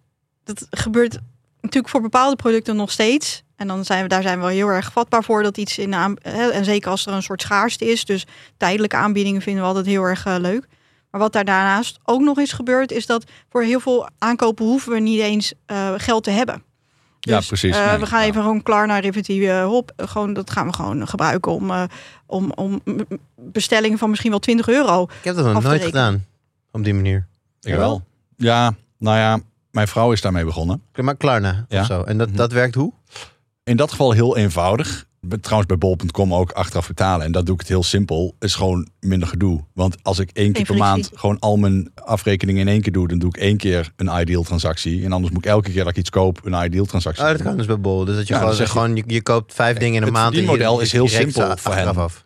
gebeurt natuurlijk voor bepaalde producten nog steeds. En dan zijn we wel heel erg vatbaar voor dat iets en zeker als er een soort schaarste is. Dus tijdelijke aanbiedingen vinden we altijd heel erg leuk. Maar wat daar daarnaast ook nog is gebeurd, is dat voor heel veel aankopen hoeven we niet eens geld te hebben. Dus, ja, precies. We gaan even gewoon Klarna, Rivety, dat gaan we gewoon gebruiken om bestellingen van misschien wel €20. Ik heb dat nog nooit gedaan op die manier. Ik wel. Ja, nou ja, mijn vrouw is daarmee begonnen. Maar Klarna of zo. En dat werkt hoe? In dat geval heel eenvoudig. Trouwens bij bol.com ook achteraf betalen. En dat doe ik het heel simpel. Is gewoon minder gedoe. Want als ik 1 keer per maand gewoon al mijn afrekeningen in 1 keer doe, dan doe ik 1 keer een Ideal transactie. En anders moet ik elke keer dat ik iets koop een Ideal transactie. Dat kan dus bij Bol. Dus dat je je koopt 5 dingen in een maand. Het model is heel simpel voor hen. Af.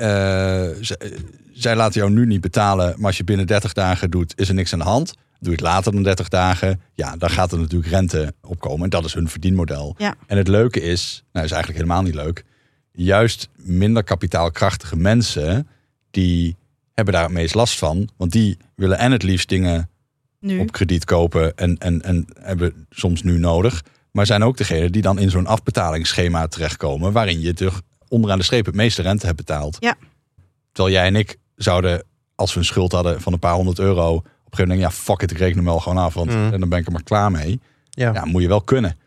Zij laten jou nu niet betalen, maar als je binnen 30 dagen doet, is er niks aan de hand. Doe je het later dan 30 dagen, ja, dan gaat er natuurlijk rente op komen. En dat is hun verdienmodel. Ja. En het leuke is eigenlijk helemaal niet leuk. Juist minder kapitaalkrachtige mensen, die hebben daar het meest last van. Want die willen en het liefst dingen nu op krediet kopen en hebben soms nu nodig. Maar zijn ook degenen die dan in zo'n afbetalingsschema terechtkomen, waarin je toch onderaan de streep het meeste rente hebt betaald. Ja. Terwijl jij en ik zouden, als we een schuld hadden van een paar €100, op een gegeven moment denk fuck it, ik reken hem wel gewoon af. Want en dan ben ik er maar klaar mee. Ja, moet je wel kunnen.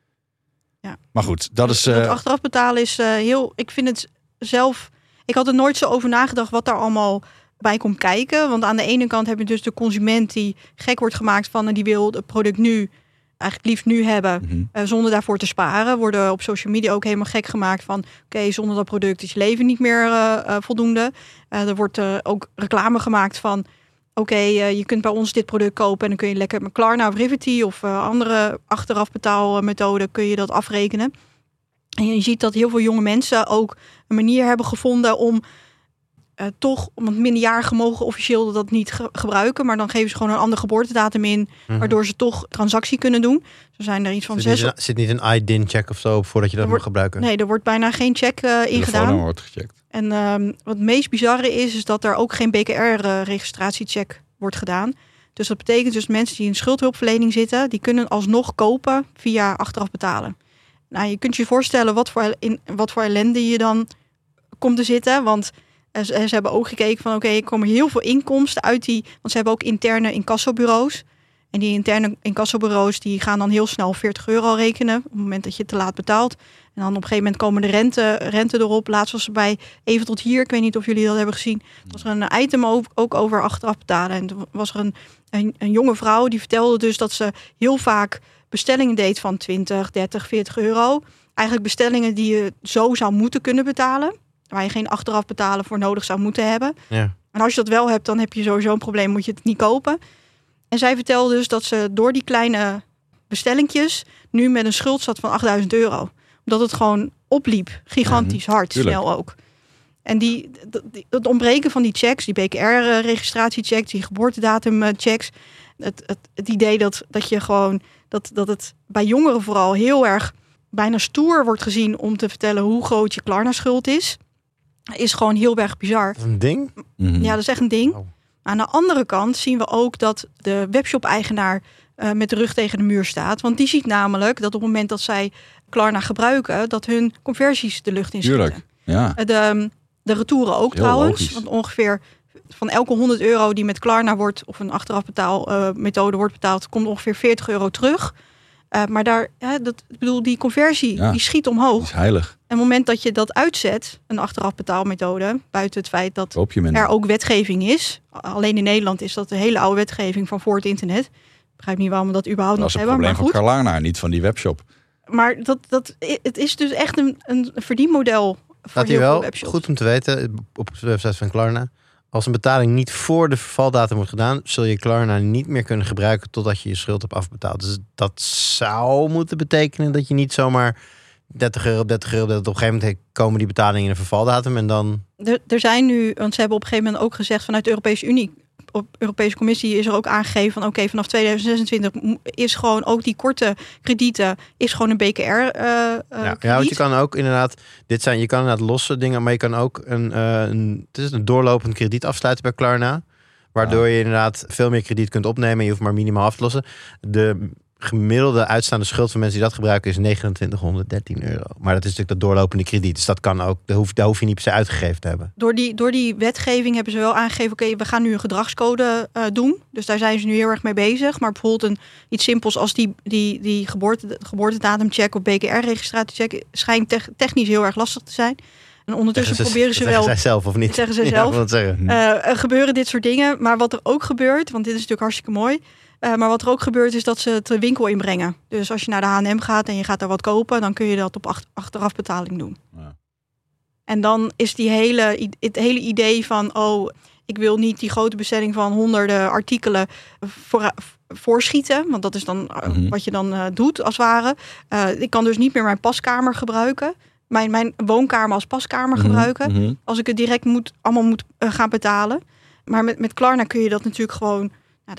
Ja. Maar goed, dat is... Dat achteraf betalen is heel... Ik vind het zelf... Ik had er nooit zo over nagedacht wat daar allemaal bij komt kijken. Want aan de ene kant heb je dus de consument die gek wordt gemaakt van... die wil het product nu, eigenlijk liefst nu hebben... zonder daarvoor te sparen. Worden op social media ook helemaal gek gemaakt van... oké, zonder dat product is je leven niet meer voldoende. Er wordt ook reclame gemaakt van... Oké, je kunt bij ons dit product kopen... en dan kun je lekker met Klarna of Rivety... of andere achteraf betaalmethoden kun je dat afrekenen. En je ziet dat heel veel jonge mensen ook een manier hebben gevonden om toch, want minderjarigen mogen officieel dat niet gebruiken, maar dan geven ze gewoon een andere geboortedatum in, waardoor ze toch transactie kunnen doen. Zo zijn er iets van zit niet een ID-check of zo voordat je dat mag gebruiken? Nee, er wordt bijna geen check in gedaan. Wordt gecheckt. En wat het meest bizarre is dat er ook geen BKR-registratiecheck wordt gedaan. Dus dat betekent dus mensen die in schuldhulpverlening zitten, die kunnen alsnog kopen via achteraf betalen. Nou, je kunt je voorstellen wat voor ellende je dan komt te zitten. Want ze hebben ook gekeken van er komen heel veel inkomsten uit die... Want ze hebben ook interne incassobureaus. En die interne incassobureaus die gaan dan heel snel €40 rekenen. Op het moment dat je te laat betaalt. En dan op een gegeven moment komen de rente erop. Laatst was er bij Even tot hier. Ik weet niet of jullie dat hebben gezien. Was er een item ook over achteraf betalen. En toen was er een jonge vrouw die vertelde dus dat ze heel vaak... bestellingen deed van 20, 30, €40. Eigenlijk bestellingen die je zo zou moeten kunnen betalen. Waar je geen achteraf betalen voor nodig zou moeten hebben. Ja. En als je dat wel hebt, dan heb je sowieso een probleem. Moet je het niet kopen. En zij vertelde dus dat ze door die kleine bestellingjes... nu met een schuld zat van €8.000. Omdat het gewoon opliep. Gigantisch hard, snel ook. En het ontbreken van die checks, die BKR-registratiechecks... die geboortedatumchecks... Het idee dat je gewoon... Dat het bij jongeren vooral heel erg bijna stoer wordt gezien om te vertellen hoe groot je Klarna-schuld is gewoon heel erg bizar. Een ding? Ja, dat is echt een ding. Oh. Aan de andere kant zien we ook dat de webshop-eigenaar met de rug tegen de muur staat. Want die ziet namelijk dat op het moment dat zij Klarna gebruiken, dat hun conversies de lucht in schieten. Ja. De retouren ook trouwens. Logisch. Want ongeveer van elke €100 die met Klarna wordt, of een achteraf betaalmethode wordt betaald, komt ongeveer €40 terug. Maar daar, die conversie die schiet omhoog. Dat is heilig. En op het moment dat je dat uitzet, een achteraf betaalmethode, buiten het feit dat er ook wetgeving is. Alleen in Nederland is dat de hele oude wetgeving van voor het internet. Ik begrijp niet waarom we dat überhaupt nog hebben. Dat is een probleem van Klarna, niet van die webshop. Maar het is dus echt een verdienmodel voor heel veel webshops. Goed om te weten, op de website van Klarna. Als een betaling niet voor de vervaldatum wordt gedaan, zul je Klarna niet meer kunnen gebruiken totdat je je schuld hebt afbetaald. Dus dat zou moeten betekenen dat je niet zomaar €30 op €30, dat op een gegeven moment komen die betalingen in een vervaldatum en dan... Er zijn nu, want ze hebben op een gegeven moment ook gezegd vanuit de Europese Unie, op Europese Commissie is er ook aangegeven van vanaf 2026 is gewoon ook die korte kredieten is gewoon een BKR ja, want je kan ook inderdaad je kan inderdaad losse dingen, maar je kan ook een doorlopend krediet afsluiten bij Klarna, waardoor je inderdaad veel meer krediet kunt opnemen en je hoeft maar minimaal af te lossen. De gemiddelde uitstaande schuld van mensen die dat gebruiken is €2913. Maar dat is natuurlijk dat doorlopende krediet. Dus dat kan ook. Daar hoef je niet per se uitgegeven te hebben. Door die wetgeving hebben ze wel aangegeven, we gaan nu een gedragscode doen. Dus daar zijn ze nu heel erg mee bezig. Maar bijvoorbeeld iets simpels als die geboortedatumcheck of BKR-registratiecheck schijnt technisch heel erg lastig te zijn. En ondertussen proberen ze wel... Zeggen zij zelf of niet? Zeggen ze zelf. Ja, zeggen. Gebeuren dit soort dingen. Maar wat er ook gebeurt, want dit is natuurlijk hartstikke mooi. Maar wat er ook gebeurt is dat ze het de winkel inbrengen. Dus als je naar de H&M gaat en je gaat daar wat kopen, dan kun je dat op achteraf betaling doen. Ja. En dan is het hele idee van, ik wil niet die grote bestelling van honderden artikelen voorschieten. Want dat is dan wat je dan doet als het ware. Ik kan dus niet meer mijn paskamer gebruiken. Mijn woonkamer als paskamer gebruiken. Als ik het direct moet gaan betalen. Maar met Klarna kun je dat natuurlijk gewoon...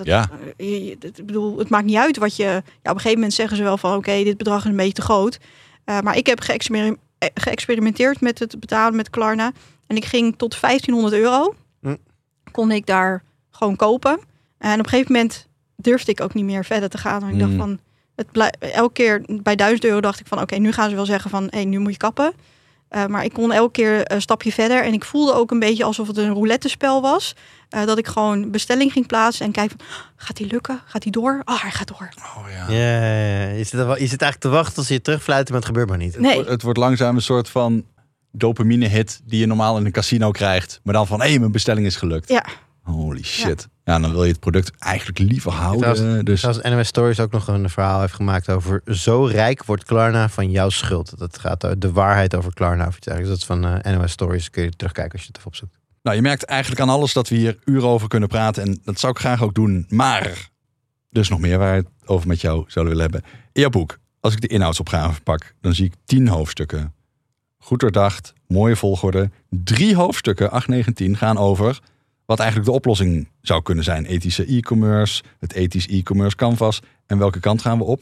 het maakt niet uit wat je... Ja, op een gegeven moment zeggen ze wel van... dit bedrag is een beetje te groot. Maar ik heb geëxperimenteerd met het betalen met Klarna. En ik ging tot €1500. Kon ik daar gewoon kopen. En op een gegeven moment durfde ik ook niet meer verder te gaan. En ik dacht van... elke keer bij €1000 dacht ik van... nu gaan ze wel zeggen van... nu moet je kappen. Maar ik kon elke keer een stapje verder. En ik voelde ook een beetje alsof het een roulette-spel was. Dat ik gewoon bestelling ging plaatsen en kijk van, gaat die lukken? Gaat die door? Hij gaat door. Oh, ja. Ja. Je zit eigenlijk te wachten als je terugfluit, maar het gebeurt maar niet. Nee. Het wordt langzaam een soort van dopamine-hit die je normaal in een casino krijgt. Maar dan van, mijn bestelling is gelukt. Ja. Holy shit. Ja, dan wil je het product eigenlijk liever houden. Dus Zoals NOS Stories ook nog een verhaal heeft gemaakt over zo rijk wordt Klarna van jouw schuld. Dat gaat de waarheid over Klarna of iets dergelijks. Dat is van NOS Stories. Kun je terugkijken als je het even opzoekt. Nou, je merkt eigenlijk aan alles dat we hier uren over kunnen praten. En dat zou ik graag ook doen. Maar, dus nog meer waar we het over met jou zouden willen hebben. In jouw boek, als ik de inhoudsopgave pak, dan zie ik 10 hoofdstukken. Goed doordacht, mooie volgorde. 3 hoofdstukken, 8, 9, 10, gaan over wat eigenlijk de oplossing zou kunnen zijn. Ethische e-commerce, het ethisch e-commerce canvas. En welke kant gaan we op?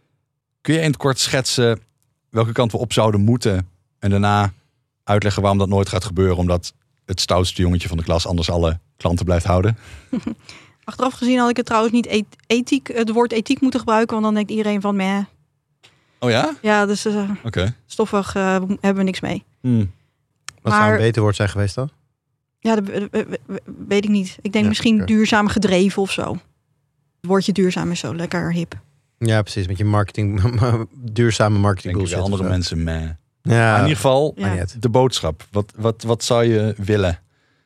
Kun je in het kort schetsen welke kant we op zouden moeten? En daarna uitleggen waarom dat nooit gaat gebeuren. Omdat het stoutste jongetje van de klas anders alle klanten blijft houden. Achteraf gezien had ik het trouwens niet het woord ethiek moeten gebruiken. Want dan denkt iedereen van, meh. Oh ja? Ja, dus Oké. stoffig hebben we niks mee. Wat zou een beter woord zijn geweest dan? Ja, dat weet ik niet. Ik denk misschien oké. duurzaam gedreven of zo. Het woordje duurzaam is zo lekker hip. Ja, precies. Met je marketing, duurzame marketing Denk ik bullshit. andere of zo. mensen mee. Ja, In ieder geval, Ja. de boodschap. Wat zou je willen?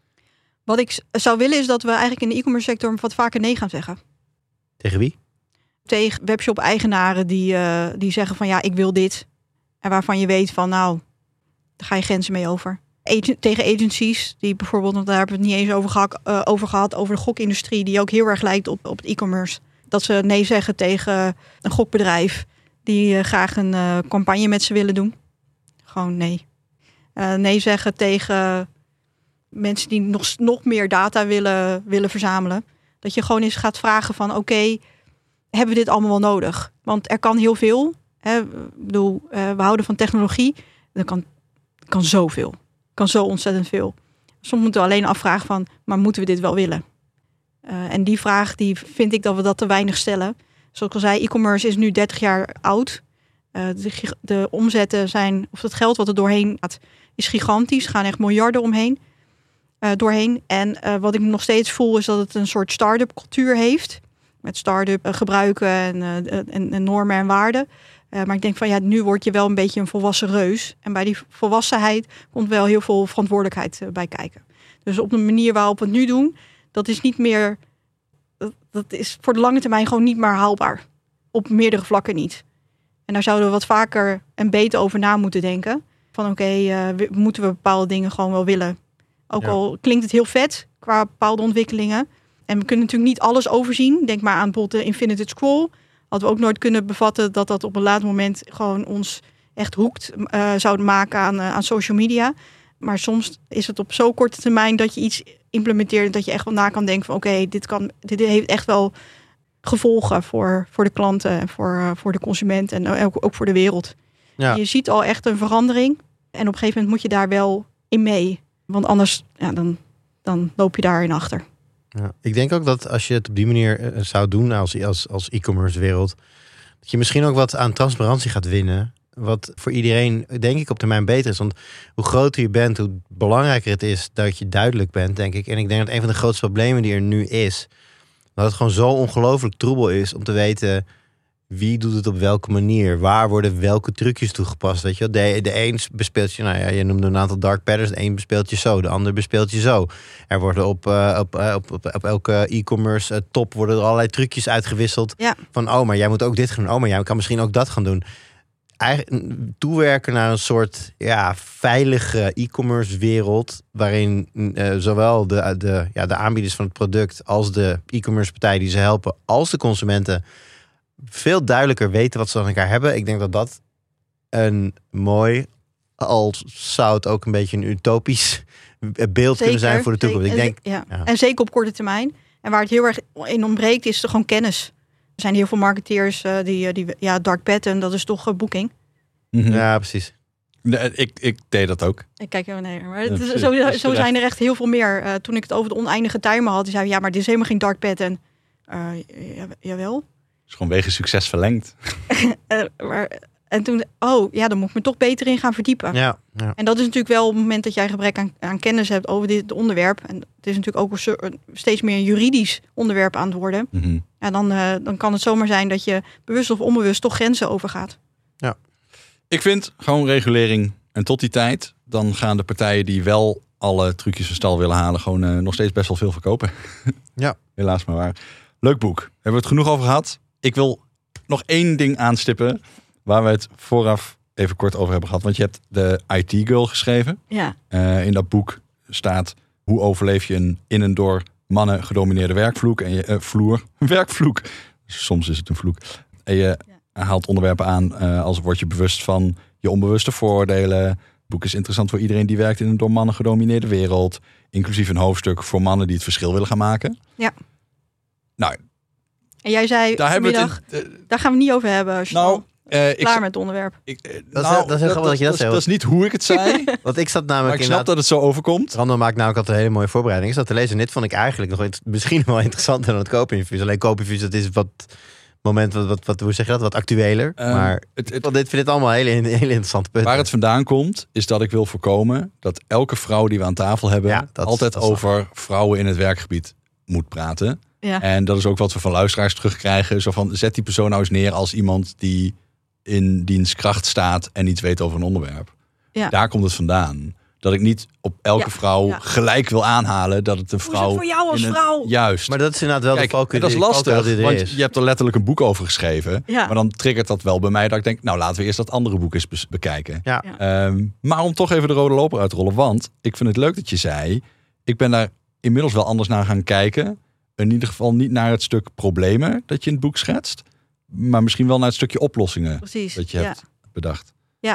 Wat ik zou willen is dat we eigenlijk in de e-commerce sector wat vaker nee gaan zeggen. Tegen wie? Tegen webshop-eigenaren die zeggen van ja, ik wil dit. En waarvan je weet van nou, daar ga je grenzen mee over. Tegen agencies, die bijvoorbeeld, want daar hebben we het niet eens over gehad, over de gokindustrie, die ook heel erg lijkt op het e-commerce. Dat ze nee zeggen tegen een gokbedrijf die graag een campagne met ze willen doen. Gewoon nee. Nee zeggen tegen mensen die nog meer data willen verzamelen. Dat je gewoon eens gaat vragen van oké, hebben we dit allemaal wel nodig? Want er kan heel veel. Hè? Ik bedoel, we houden van technologie. Er kan zoveel. Kan zo ontzettend veel. Soms moeten we alleen afvragen van, maar moeten we dit wel willen? En die vraag, die vind ik dat we dat te weinig stellen. Zoals ik al zei, e-commerce is nu 30 jaar oud. De omzetten zijn, of het geld wat er doorheen gaat, is gigantisch. Er gaan echt miljarden doorheen. En wat ik nog steeds voel, is dat het een soort start-up cultuur heeft. Met start-up gebruiken en normen en waarden. Maar ik denk van ja, nu word je wel een beetje een volwassen reus. En bij die volwassenheid komt wel heel veel verantwoordelijkheid bij kijken. Dus op de manier waarop we het nu doen, dat is niet meer. Dat is voor de lange termijn gewoon niet meer haalbaar. Op meerdere vlakken niet. En daar zouden we wat vaker en beter over na moeten denken. Van oké, moeten we bepaalde dingen gewoon wel willen. Ook al klinkt het heel vet qua bepaalde ontwikkelingen. En we kunnen natuurlijk niet alles overzien. Denk maar aan bijvoorbeeld de Infinite Scroll. Hadden we ook nooit kunnen bevatten dat op een laat moment gewoon ons echt hoekt zouden maken aan social media. Maar soms is het op zo'n korte termijn dat je iets implementeert dat je echt wel na kan denken van oké, dit heeft echt wel gevolgen voor de klanten en voor de consument en ook voor de wereld. Ja. Je ziet al echt een verandering en op een gegeven moment moet je daar wel in mee. Want anders dan loop je daarin achter. Ja, ik denk ook dat als je het op die manier zou doen als e-commerce wereld, dat je misschien ook wat aan transparantie gaat winnen. Wat voor iedereen, denk ik, op termijn beter is. Want hoe groter je bent, hoe belangrijker het is dat je duidelijk bent, denk ik. En ik denk dat een van de grootste problemen die er nu is, dat het gewoon zo ongelooflijk troebel is om te weten wie doet het op welke manier, waar worden welke trucjes toegepast. Weet je, de een bespeelt je, nou ja, je noemde een aantal dark patterns. De een bespeelt je zo, de ander bespeelt je zo. Er worden op elke e-commerce top worden er allerlei trucjes uitgewisseld. Ja. Van, oh, maar jij moet ook dit gaan doen. Oh, maar jij kan misschien ook dat gaan doen. Toewerken naar een soort veilige e-commerce wereld, waarin zowel de aanbieders van het product als de e-commerce partijen die ze helpen, als de consumenten veel duidelijker weten wat ze van elkaar hebben. Ik denk dat een mooi, al zou het ook een beetje een utopisch beeld kunnen zijn voor de toekomst. En zeker op korte termijn. En waar het heel erg in ontbreekt, is er gewoon kennis. Er zijn heel veel marketeers die dark pattern, dat is toch boeking. Mm-hmm. Ja, precies. Ik deed dat ook. Ik kijk even naar. Maar zo zijn er echt heel veel meer. Toen ik het over de oneindige timer had, die zei ja, maar dit is helemaal geen dark pattern. Jawel. Is gewoon wegen succes verlengd. Maar En toen, dan moet ik me toch beter in gaan verdiepen. Ja. En dat is natuurlijk wel op het moment dat jij gebrek aan kennis hebt over dit onderwerp. En het is natuurlijk ook steeds meer een juridisch onderwerp aan het worden. Mm-hmm. Ja, dan kan het zomaar zijn dat je bewust of onbewust toch grenzen overgaat. Ja. Ik vind gewoon regulering. En tot die tijd, dan gaan de partijen die wel alle trucjes van stal willen halen, gewoon nog steeds best wel veel verkopen. Ja. Helaas maar waar. Leuk boek. Hebben we het genoeg over gehad? Ik wil nog 1 ding aanstippen waar we het vooraf even kort over hebben gehad. Want je hebt de IT-girl geschreven. Ja. In dat boek staat hoe overleef je in een door mannen gedomineerde werkvloer. Werkvloer. Soms is het een vloek. En je haalt onderwerpen aan als word je bewust van je onbewuste vooroordelen. Het boek is interessant voor iedereen die werkt in een door mannen gedomineerde wereld. Inclusief een hoofdstuk voor mannen die het verschil willen gaan maken. Ja. Nou, en jij zei daar vanmiddag, daar gaan we het niet over hebben. Klaar met het onderwerp. Dat is heel grappig dat je dat zegt. Dat is niet hoe ik het zei. Want ik zat namelijk maar ik snap dat het zo overkomt. Random maakt namelijk altijd een hele mooie voorbereiding. Ik zat te lezen en dit vond ik eigenlijk nog misschien wel interessanter dan het koopinfuus. Alleen koopinfuus, dat is wat moment, hoe zeg je dat, wat actueler. Maar ik vind dit allemaal hele interessante punten. Waar het vandaan komt, is dat ik wil voorkomen dat elke vrouw die we aan tafel hebben altijd over vrouwen in het werkgebied moet praten. Ja. En dat is ook wat we van luisteraars terugkrijgen. Zo van, zet die persoon nou eens neer als iemand die in diens kracht staat en iets weet over een onderwerp. Ja. Daar komt het vandaan. Dat ik niet op elke vrouw gelijk wil aanhalen dat het een vrouw... Hoe is het voor jou als vrouw? Juist. Maar dat is inderdaad wel de focus. Dat is lastig, want is. je hebt er letterlijk een boek over geschreven. Ja. Maar dan triggert dat wel bij mij dat ik denk, nou laten we eerst dat andere boek eens bekijken. Ja. Maar om toch even de rode loper uit te rollen, want ik vind het leuk dat je zei, ik ben daar inmiddels wel anders naar gaan kijken. In ieder geval niet naar het stuk problemen dat je in het boek schetst, maar misschien wel naar het stukje oplossingen dat je hebt bedacht. Ja.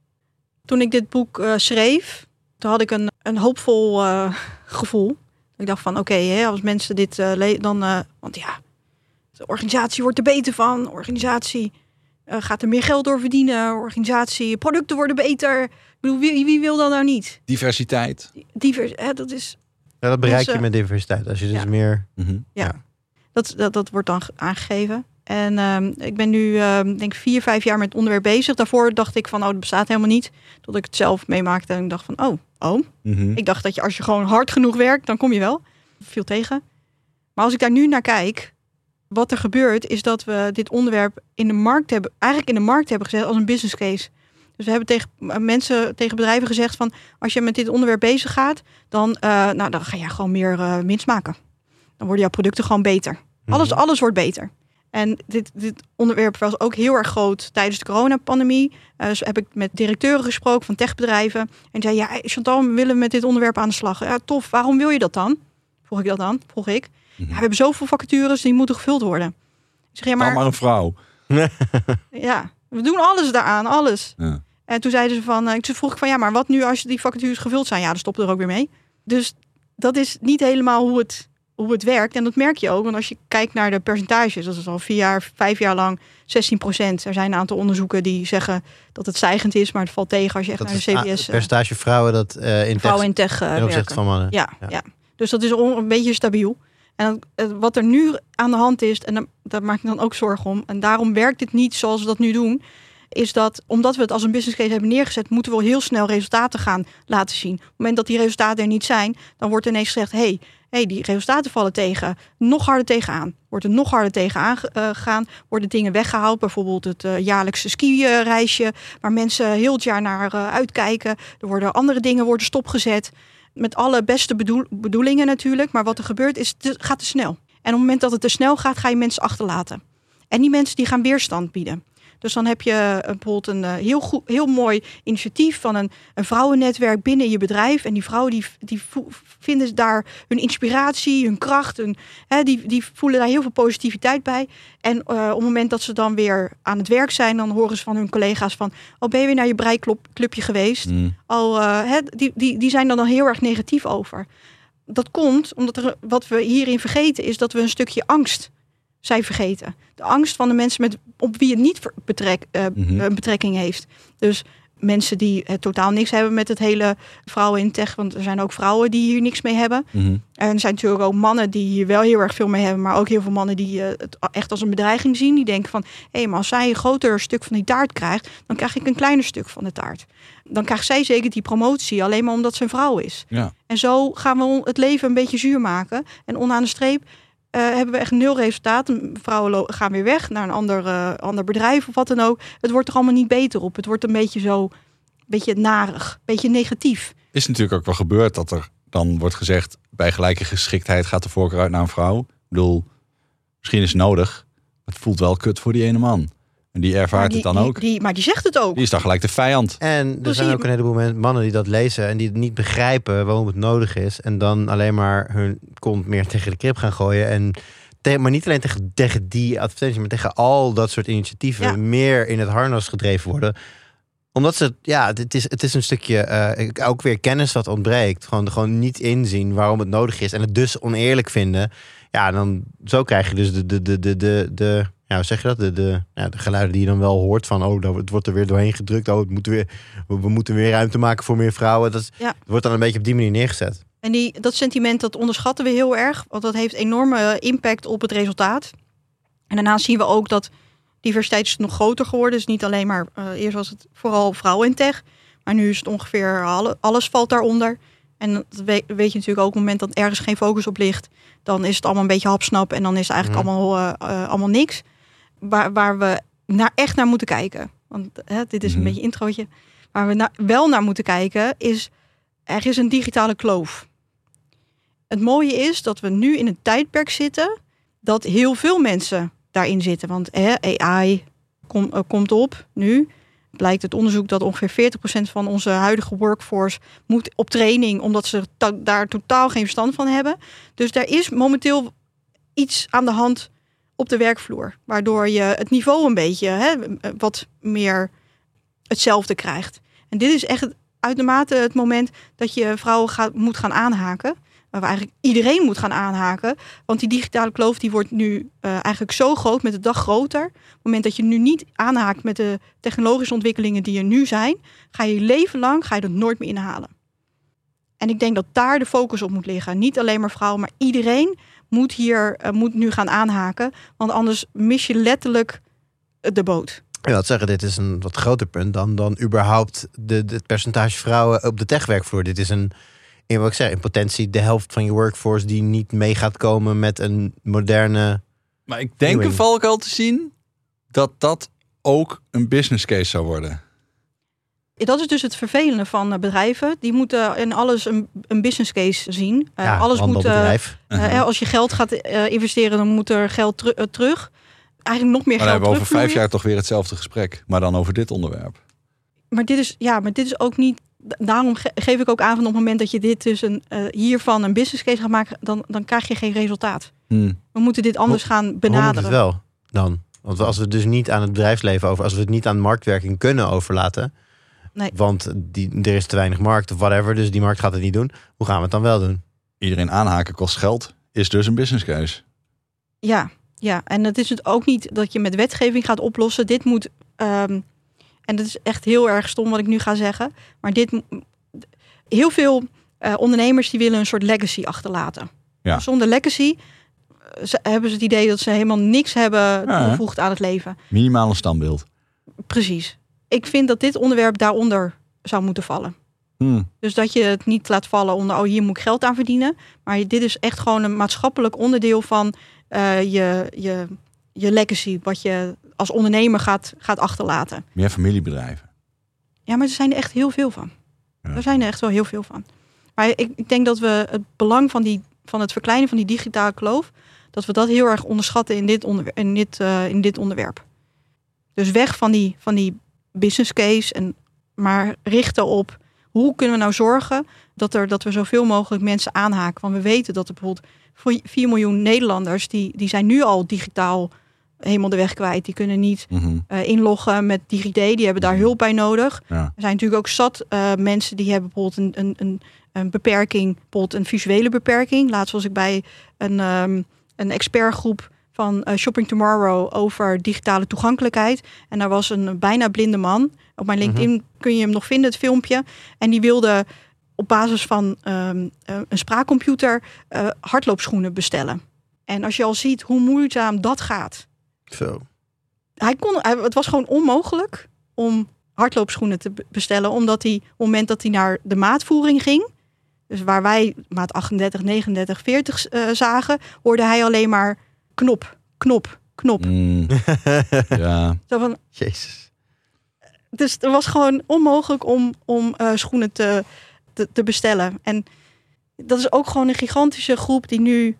Toen ik dit boek schreef, toen had ik een hoopvol gevoel. Ik dacht van oké, als mensen dit dan... want ja, de organisatie wordt er beter van. Organisatie gaat er meer geld door verdienen. Organisatie, producten worden beter. Ik bedoel, wie wil dat nou niet? Diversiteit. Dat is... Ja, dat bereik je met diversiteit. Als je dus meer... Mm-hmm. Ja. Dat wordt dan aangegeven. En ik ben nu denk 4-5 jaar met het onderwerp bezig. Daarvoor dacht ik van, dat bestaat helemaal niet. Tot ik het zelf meemaakte en ik dacht van, Mm-hmm. Ik dacht dat je als je gewoon hard genoeg werkt, dan kom je wel. Viel tegen. Maar als ik daar nu naar kijk, wat er gebeurt, is dat we dit onderwerp in de markt hebben gezet als een business case. Dus we hebben tegen bedrijven gezegd van, als je met dit onderwerp bezig gaat, dan ga je gewoon meer winst maken. Dan worden jouw producten gewoon beter. Alles wordt beter. En dit onderwerp was ook heel erg groot tijdens de coronapandemie. Dus heb ik met directeuren gesproken van techbedrijven. En zei, ja, Chantal, we willen met dit onderwerp aan de slag. Ja, tof. Waarom wil je dat dan? Vroeg ik. Ja, we hebben zoveel vacatures, die moeten gevuld worden. Ik zeg, ja, maar een vrouw. Ja, we doen alles daaraan, alles. Ja. En toen zeiden ze van, toen vroeg ik van, ja, maar wat nu als die vacatures gevuld zijn? Ja, dan stoppen we er ook weer mee. Dus dat is niet helemaal hoe het werkt. En dat merk je ook, want als je kijkt naar de percentages, dat is al 5 jaar lang 16%. Er zijn een aantal onderzoeken die zeggen dat het stijgend is, maar het valt tegen als je echt naar de CBS... percentage vrouwen dat in tech ten opzichte van mannen. Ja. Dus dat is een beetje stabiel. En wat er nu aan de hand is, en daar maak ik dan ook zorgen om, en daarom werkt dit niet zoals we dat nu doen, is dat omdat we het als een business case hebben neergezet, moeten we heel snel resultaten gaan laten zien. Op het moment dat die resultaten er niet zijn, dan wordt ineens gezegd, hey, die resultaten vallen tegen. Nog harder tegenaan. Wordt er nog harder tegenaan gegaan. Worden dingen weggehaald. Bijvoorbeeld het jaarlijkse ski-reisje. Waar mensen heel het jaar naar uitkijken. Er worden andere dingen stopgezet. Met alle beste bedoelingen natuurlijk. Maar wat er gebeurt is, het gaat te snel. En op het moment dat het te snel gaat, ga je mensen achterlaten. En die mensen die gaan weerstand bieden. Dus dan heb je bijvoorbeeld een heel mooi initiatief van een vrouwennetwerk binnen je bedrijf. En die vrouwen die vinden daar hun inspiratie, hun kracht. Die voelen daar heel veel positiviteit bij. En op het moment dat ze dan weer aan het werk zijn, dan horen ze van hun collega's van, ben je weer naar je breiklubje geweest? Die zijn dan heel erg negatief over. Dat komt omdat wat we hierin vergeten is dat we een stukje angst zij vergeten. De angst van de mensen op wie het niet een betrekking heeft. Dus mensen die totaal niks hebben met het hele vrouwen in tech. Want er zijn ook vrouwen die hier niks mee hebben. Mm-hmm. En er zijn natuurlijk ook mannen die hier wel heel erg veel mee hebben. Maar ook heel veel mannen die het echt als een bedreiging zien. Die denken van, maar als zij een groter stuk van die taart krijgt, dan krijg ik een kleiner stuk van de taart. Dan krijgt zij zeker die promotie alleen maar omdat ze een vrouw is. Ja. En zo gaan we het leven een beetje zuur maken. En onderaan de streep hebben we echt 0 resultaat. Vrouwen gaan weer weg naar een ander bedrijf of wat dan ook. Het wordt er allemaal niet beter op. Het wordt een beetje narig, een beetje negatief. Is natuurlijk ook wel gebeurd dat er dan wordt gezegd, bij gelijke geschiktheid gaat de voorkeur uit naar een vrouw. Ik bedoel, misschien is het nodig, maar het voelt wel kut voor die ene man. En die ervaart het dan ook. Maar die zegt het ook. Die is dan gelijk de vijand. En er zijn ook een heleboel mannen die dat lezen en die het niet begrijpen waarom het nodig is. En dan alleen maar hun kont meer tegen de krip gaan gooien. Maar niet alleen tegen die advertenties, maar tegen al dat soort initiatieven meer in het harnas gedreven worden. Omdat het is een stukje ook weer kennis dat ontbreekt. Gewoon niet inzien waarom het nodig is. En het dus oneerlijk vinden. Ja, dan zo krijg je dus hoe zeg je dat? De geluiden die je dan wel hoort van, het wordt er weer doorheen gedrukt. We moeten weer ruimte maken voor meer vrouwen. Het wordt dan een beetje op die manier neergezet. En dat sentiment, dat onderschatten we heel erg. Want dat heeft enorme impact op het resultaat. En daarnaast zien we ook dat diversiteit is nog groter geworden. Dus niet alleen maar, eerst was het vooral vrouwen in tech. Maar nu is het ongeveer alles valt daaronder. En dat weet je natuurlijk ook op het moment dat ergens geen focus op ligt. Dan is het allemaal een beetje hapsnap. En dan is het eigenlijk allemaal niks. Waar we echt naar moeten kijken. Want dit is een beetje introotje. Waar we wel naar moeten kijken is, er is een digitale kloof. Het mooie is dat we nu in een tijdperk zitten dat heel veel mensen daarin zitten. Want AI komt op nu. Blijkt het onderzoek dat ongeveer 40% van onze huidige workforce moet op training, omdat ze daar totaal geen verstand van hebben. Dus er is momenteel iets aan de hand op de werkvloer, waardoor je het niveau een beetje wat meer hetzelfde krijgt. En dit is echt uitermate het moment dat je vrouwen moet gaan aanhaken. Waar eigenlijk iedereen moet gaan aanhaken. Want die digitale kloof die wordt nu eigenlijk zo groot, met de dag groter. Op het moment dat je nu niet aanhaakt met de technologische ontwikkelingen die er nu zijn, ga je leven lang dat nooit meer inhalen. En ik denk dat daar de focus op moet liggen. Niet alleen maar vrouwen, maar iedereen moet nu gaan aanhaken. Want anders mis je letterlijk de boot. Ik wil zeggen, dit is een wat groter punt dan überhaupt het percentage vrouwen op de techwerkvloer. Dit is in potentie de helft van je workforce die niet mee gaat komen met een moderne. Maar ik denk een valkuil te zien dat ook een business case zou worden. Dat is dus het vervelende van bedrijven. Die moeten in alles een business case zien. Alles moet. Als je geld gaat investeren, dan moet er geld terug. Eigenlijk nog meer geld terug. We hebben over 5 jaar toch weer hetzelfde gesprek, maar dan over dit onderwerp. Maar dit is ook niet. Daarom geef ik ook aan van op het moment dat je dit dus hiervan een business case gaat maken, dan krijg je geen resultaat. We moeten dit anders gaan benaderen. Hoe moet het wel dan? Want als we het dus niet aan het bedrijfsleven als we het niet aan marktwerking kunnen overlaten, want er is te weinig markt of whatever, dus die markt gaat het niet doen. Hoe gaan we het dan wel doen? Iedereen aanhaken kost geld, is dus een business case. Ja, en het is het ook niet dat je met wetgeving gaat oplossen. Dit moet. En dat is echt heel erg stom wat ik nu ga zeggen. Maar heel veel ondernemers die willen een soort legacy achterlaten. Ja. Zonder legacy hebben ze het idee dat ze helemaal niks hebben toegevoegd aan het leven. Minimaal een standbeeld. Precies. Ik vind dat dit onderwerp daaronder zou moeten vallen. Dus dat je het niet laat vallen onder, hier moet ik geld aan verdienen. Maar dit is echt gewoon een maatschappelijk onderdeel van je legacy. Wat je als ondernemer gaat achterlaten. Meer familiebedrijven. Ja, maar er zijn er echt heel veel van. Ja. Er zijn er echt wel heel veel van. Maar ik denk dat we het belang van het verkleinen van die digitale kloof, dat we dat heel erg onderschatten in dit onderwerp. Dus weg van die business case, maar richten op hoe kunnen we nou zorgen dat we zoveel mogelijk mensen aanhaken. Want we weten dat er bijvoorbeeld 4 miljoen Nederlanders, die zijn nu al digitaal helemaal de weg kwijt. Die kunnen niet inloggen met DigiD. Die hebben daar hulp bij nodig. Ja. Er zijn natuurlijk ook zat mensen die hebben bijvoorbeeld een beperking, bijvoorbeeld een visuele beperking. Laatst was ik bij een expertgroep van Shopping Tomorrow over digitale toegankelijkheid. En daar was een bijna blinde man. Op mijn LinkedIn kun je hem nog vinden, het filmpje. En die wilde op basis van een spraakcomputer hardloopschoenen bestellen. En als je al ziet hoe moeizaam dat gaat. Zo. Het was gewoon onmogelijk om hardloopschoenen te bestellen. Omdat hij, op het moment dat hij naar de maatvoering ging, dus waar wij maat 38, 39, 40 zagen, hoorde hij alleen maar knop, knop, knop. Ja. Zo van, Jezus. dus het was gewoon onmogelijk om schoenen te bestellen. En dat is ook gewoon een gigantische groep die nu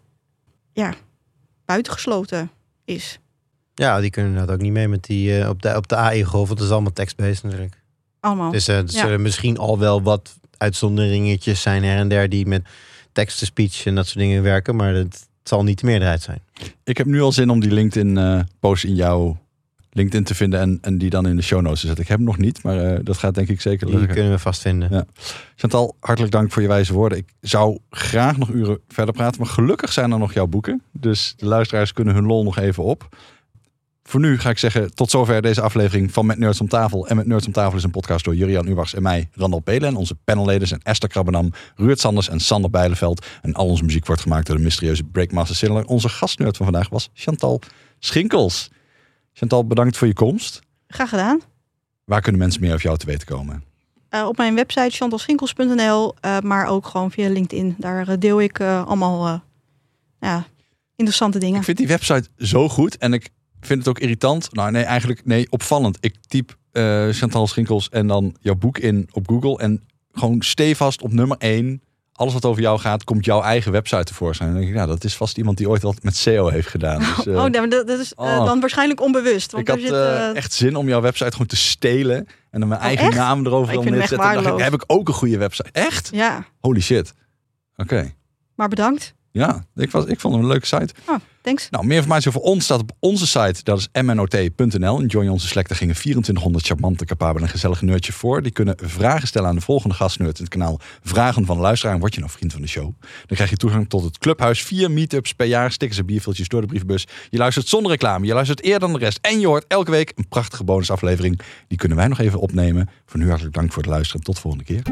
buitengesloten is. Ja, die kunnen dat ook niet mee met die op de AI-golf. Want dat is allemaal tekst-based natuurlijk. Allemaal. Dus er zullen misschien al wel wat uitzonderingetjes zijn her en der die met text-to-speech en dat soort dingen werken. Maar het zal niet de meerderheid zijn. Ik heb nu al zin om die LinkedIn-post in jouw LinkedIn te vinden en die dan in de show notes te zetten. Ik heb hem nog niet, maar dat gaat denk ik zeker lukken. Die kunnen we vast vinden. Ja. Chantal, hartelijk dank voor je wijze woorden. Ik zou graag nog uren verder praten, maar gelukkig zijn er nog jouw boeken. Dus de luisteraars kunnen hun lol nog even op. Voor nu ga ik zeggen, tot zover deze aflevering van Met Nerds om Tafel. En Met Nerds om Tafel is een podcast door Juriaan Uwachs en mij, Randal Pelen. En onze panelleden zijn Esther Krabbenam, Ruud Sanders en Sander Bijleveld. En al onze muziek wordt gemaakt door de mysterieuze Breakmaster Siller. Onze gastnerd van vandaag was Chantal Schinkels. Chantal, bedankt voor je komst. Graag gedaan. Waar kunnen mensen meer over jou te weten komen? Op mijn website chantalschinkels.nl, maar ook gewoon via LinkedIn. Daar deel ik allemaal interessante dingen. Ik vind die website zo goed en ik vind het ook irritant. Nee, opvallend. Ik typ Chantal Schinkels en dan jouw boek in op Google en gewoon stevast op nummer 1. Alles wat over jou gaat, komt jouw eigen website tevoorschijn. En dan denk ik, dat is vast iemand die ooit wat met SEO heeft gedaan. Dus, dat is dan waarschijnlijk onbewust. Want ik had echt zin om jouw website gewoon te stelen en dan mijn eigen echt? naam erover om neer te zetten. Dan heb ik ook een goede website. Echt? Ja. Holy shit. Oké. Maar bedankt. Ja, ik vond het een leuke site. Oh, thanks. Nou, meer informatie over ons staat op onze site. Dat is mnot.nl. En join onze Slack. Daar gingen 2400 charmante, capabele en gezellige nerdjes voor. Die kunnen vragen stellen aan de volgende gastnerd in het kanaal Vragen van de Luisteraar. En word je nou vriend van de show. Dan krijg je toegang tot het clubhuis. 4 meetups per jaar. Stickers en bierviltjes door de brievenbus. Je luistert zonder reclame. Je luistert eerder dan de rest. En je hoort elke week een prachtige bonusaflevering. Die kunnen wij nog even opnemen. Voor nu hartelijk dank voor het luisteren. Tot de volgende keer.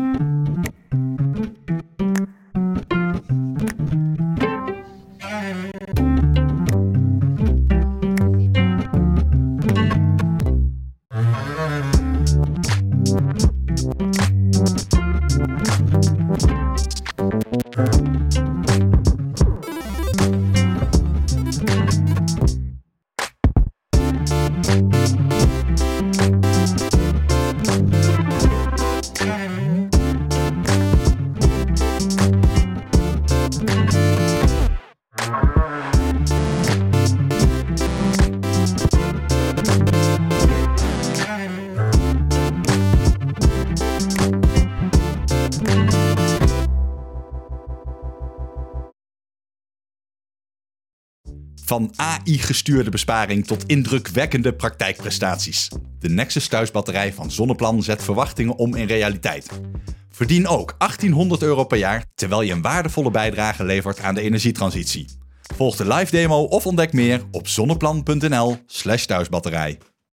Van AI-gestuurde besparing tot indrukwekkende praktijkprestaties. De Nexus thuisbatterij van Zonneplan zet verwachtingen om in realiteit. Verdien ook €1800 per jaar, terwijl je een waardevolle bijdrage levert aan de energietransitie. Volg de live demo of ontdek meer op zonneplan.nl/thuisbatterij.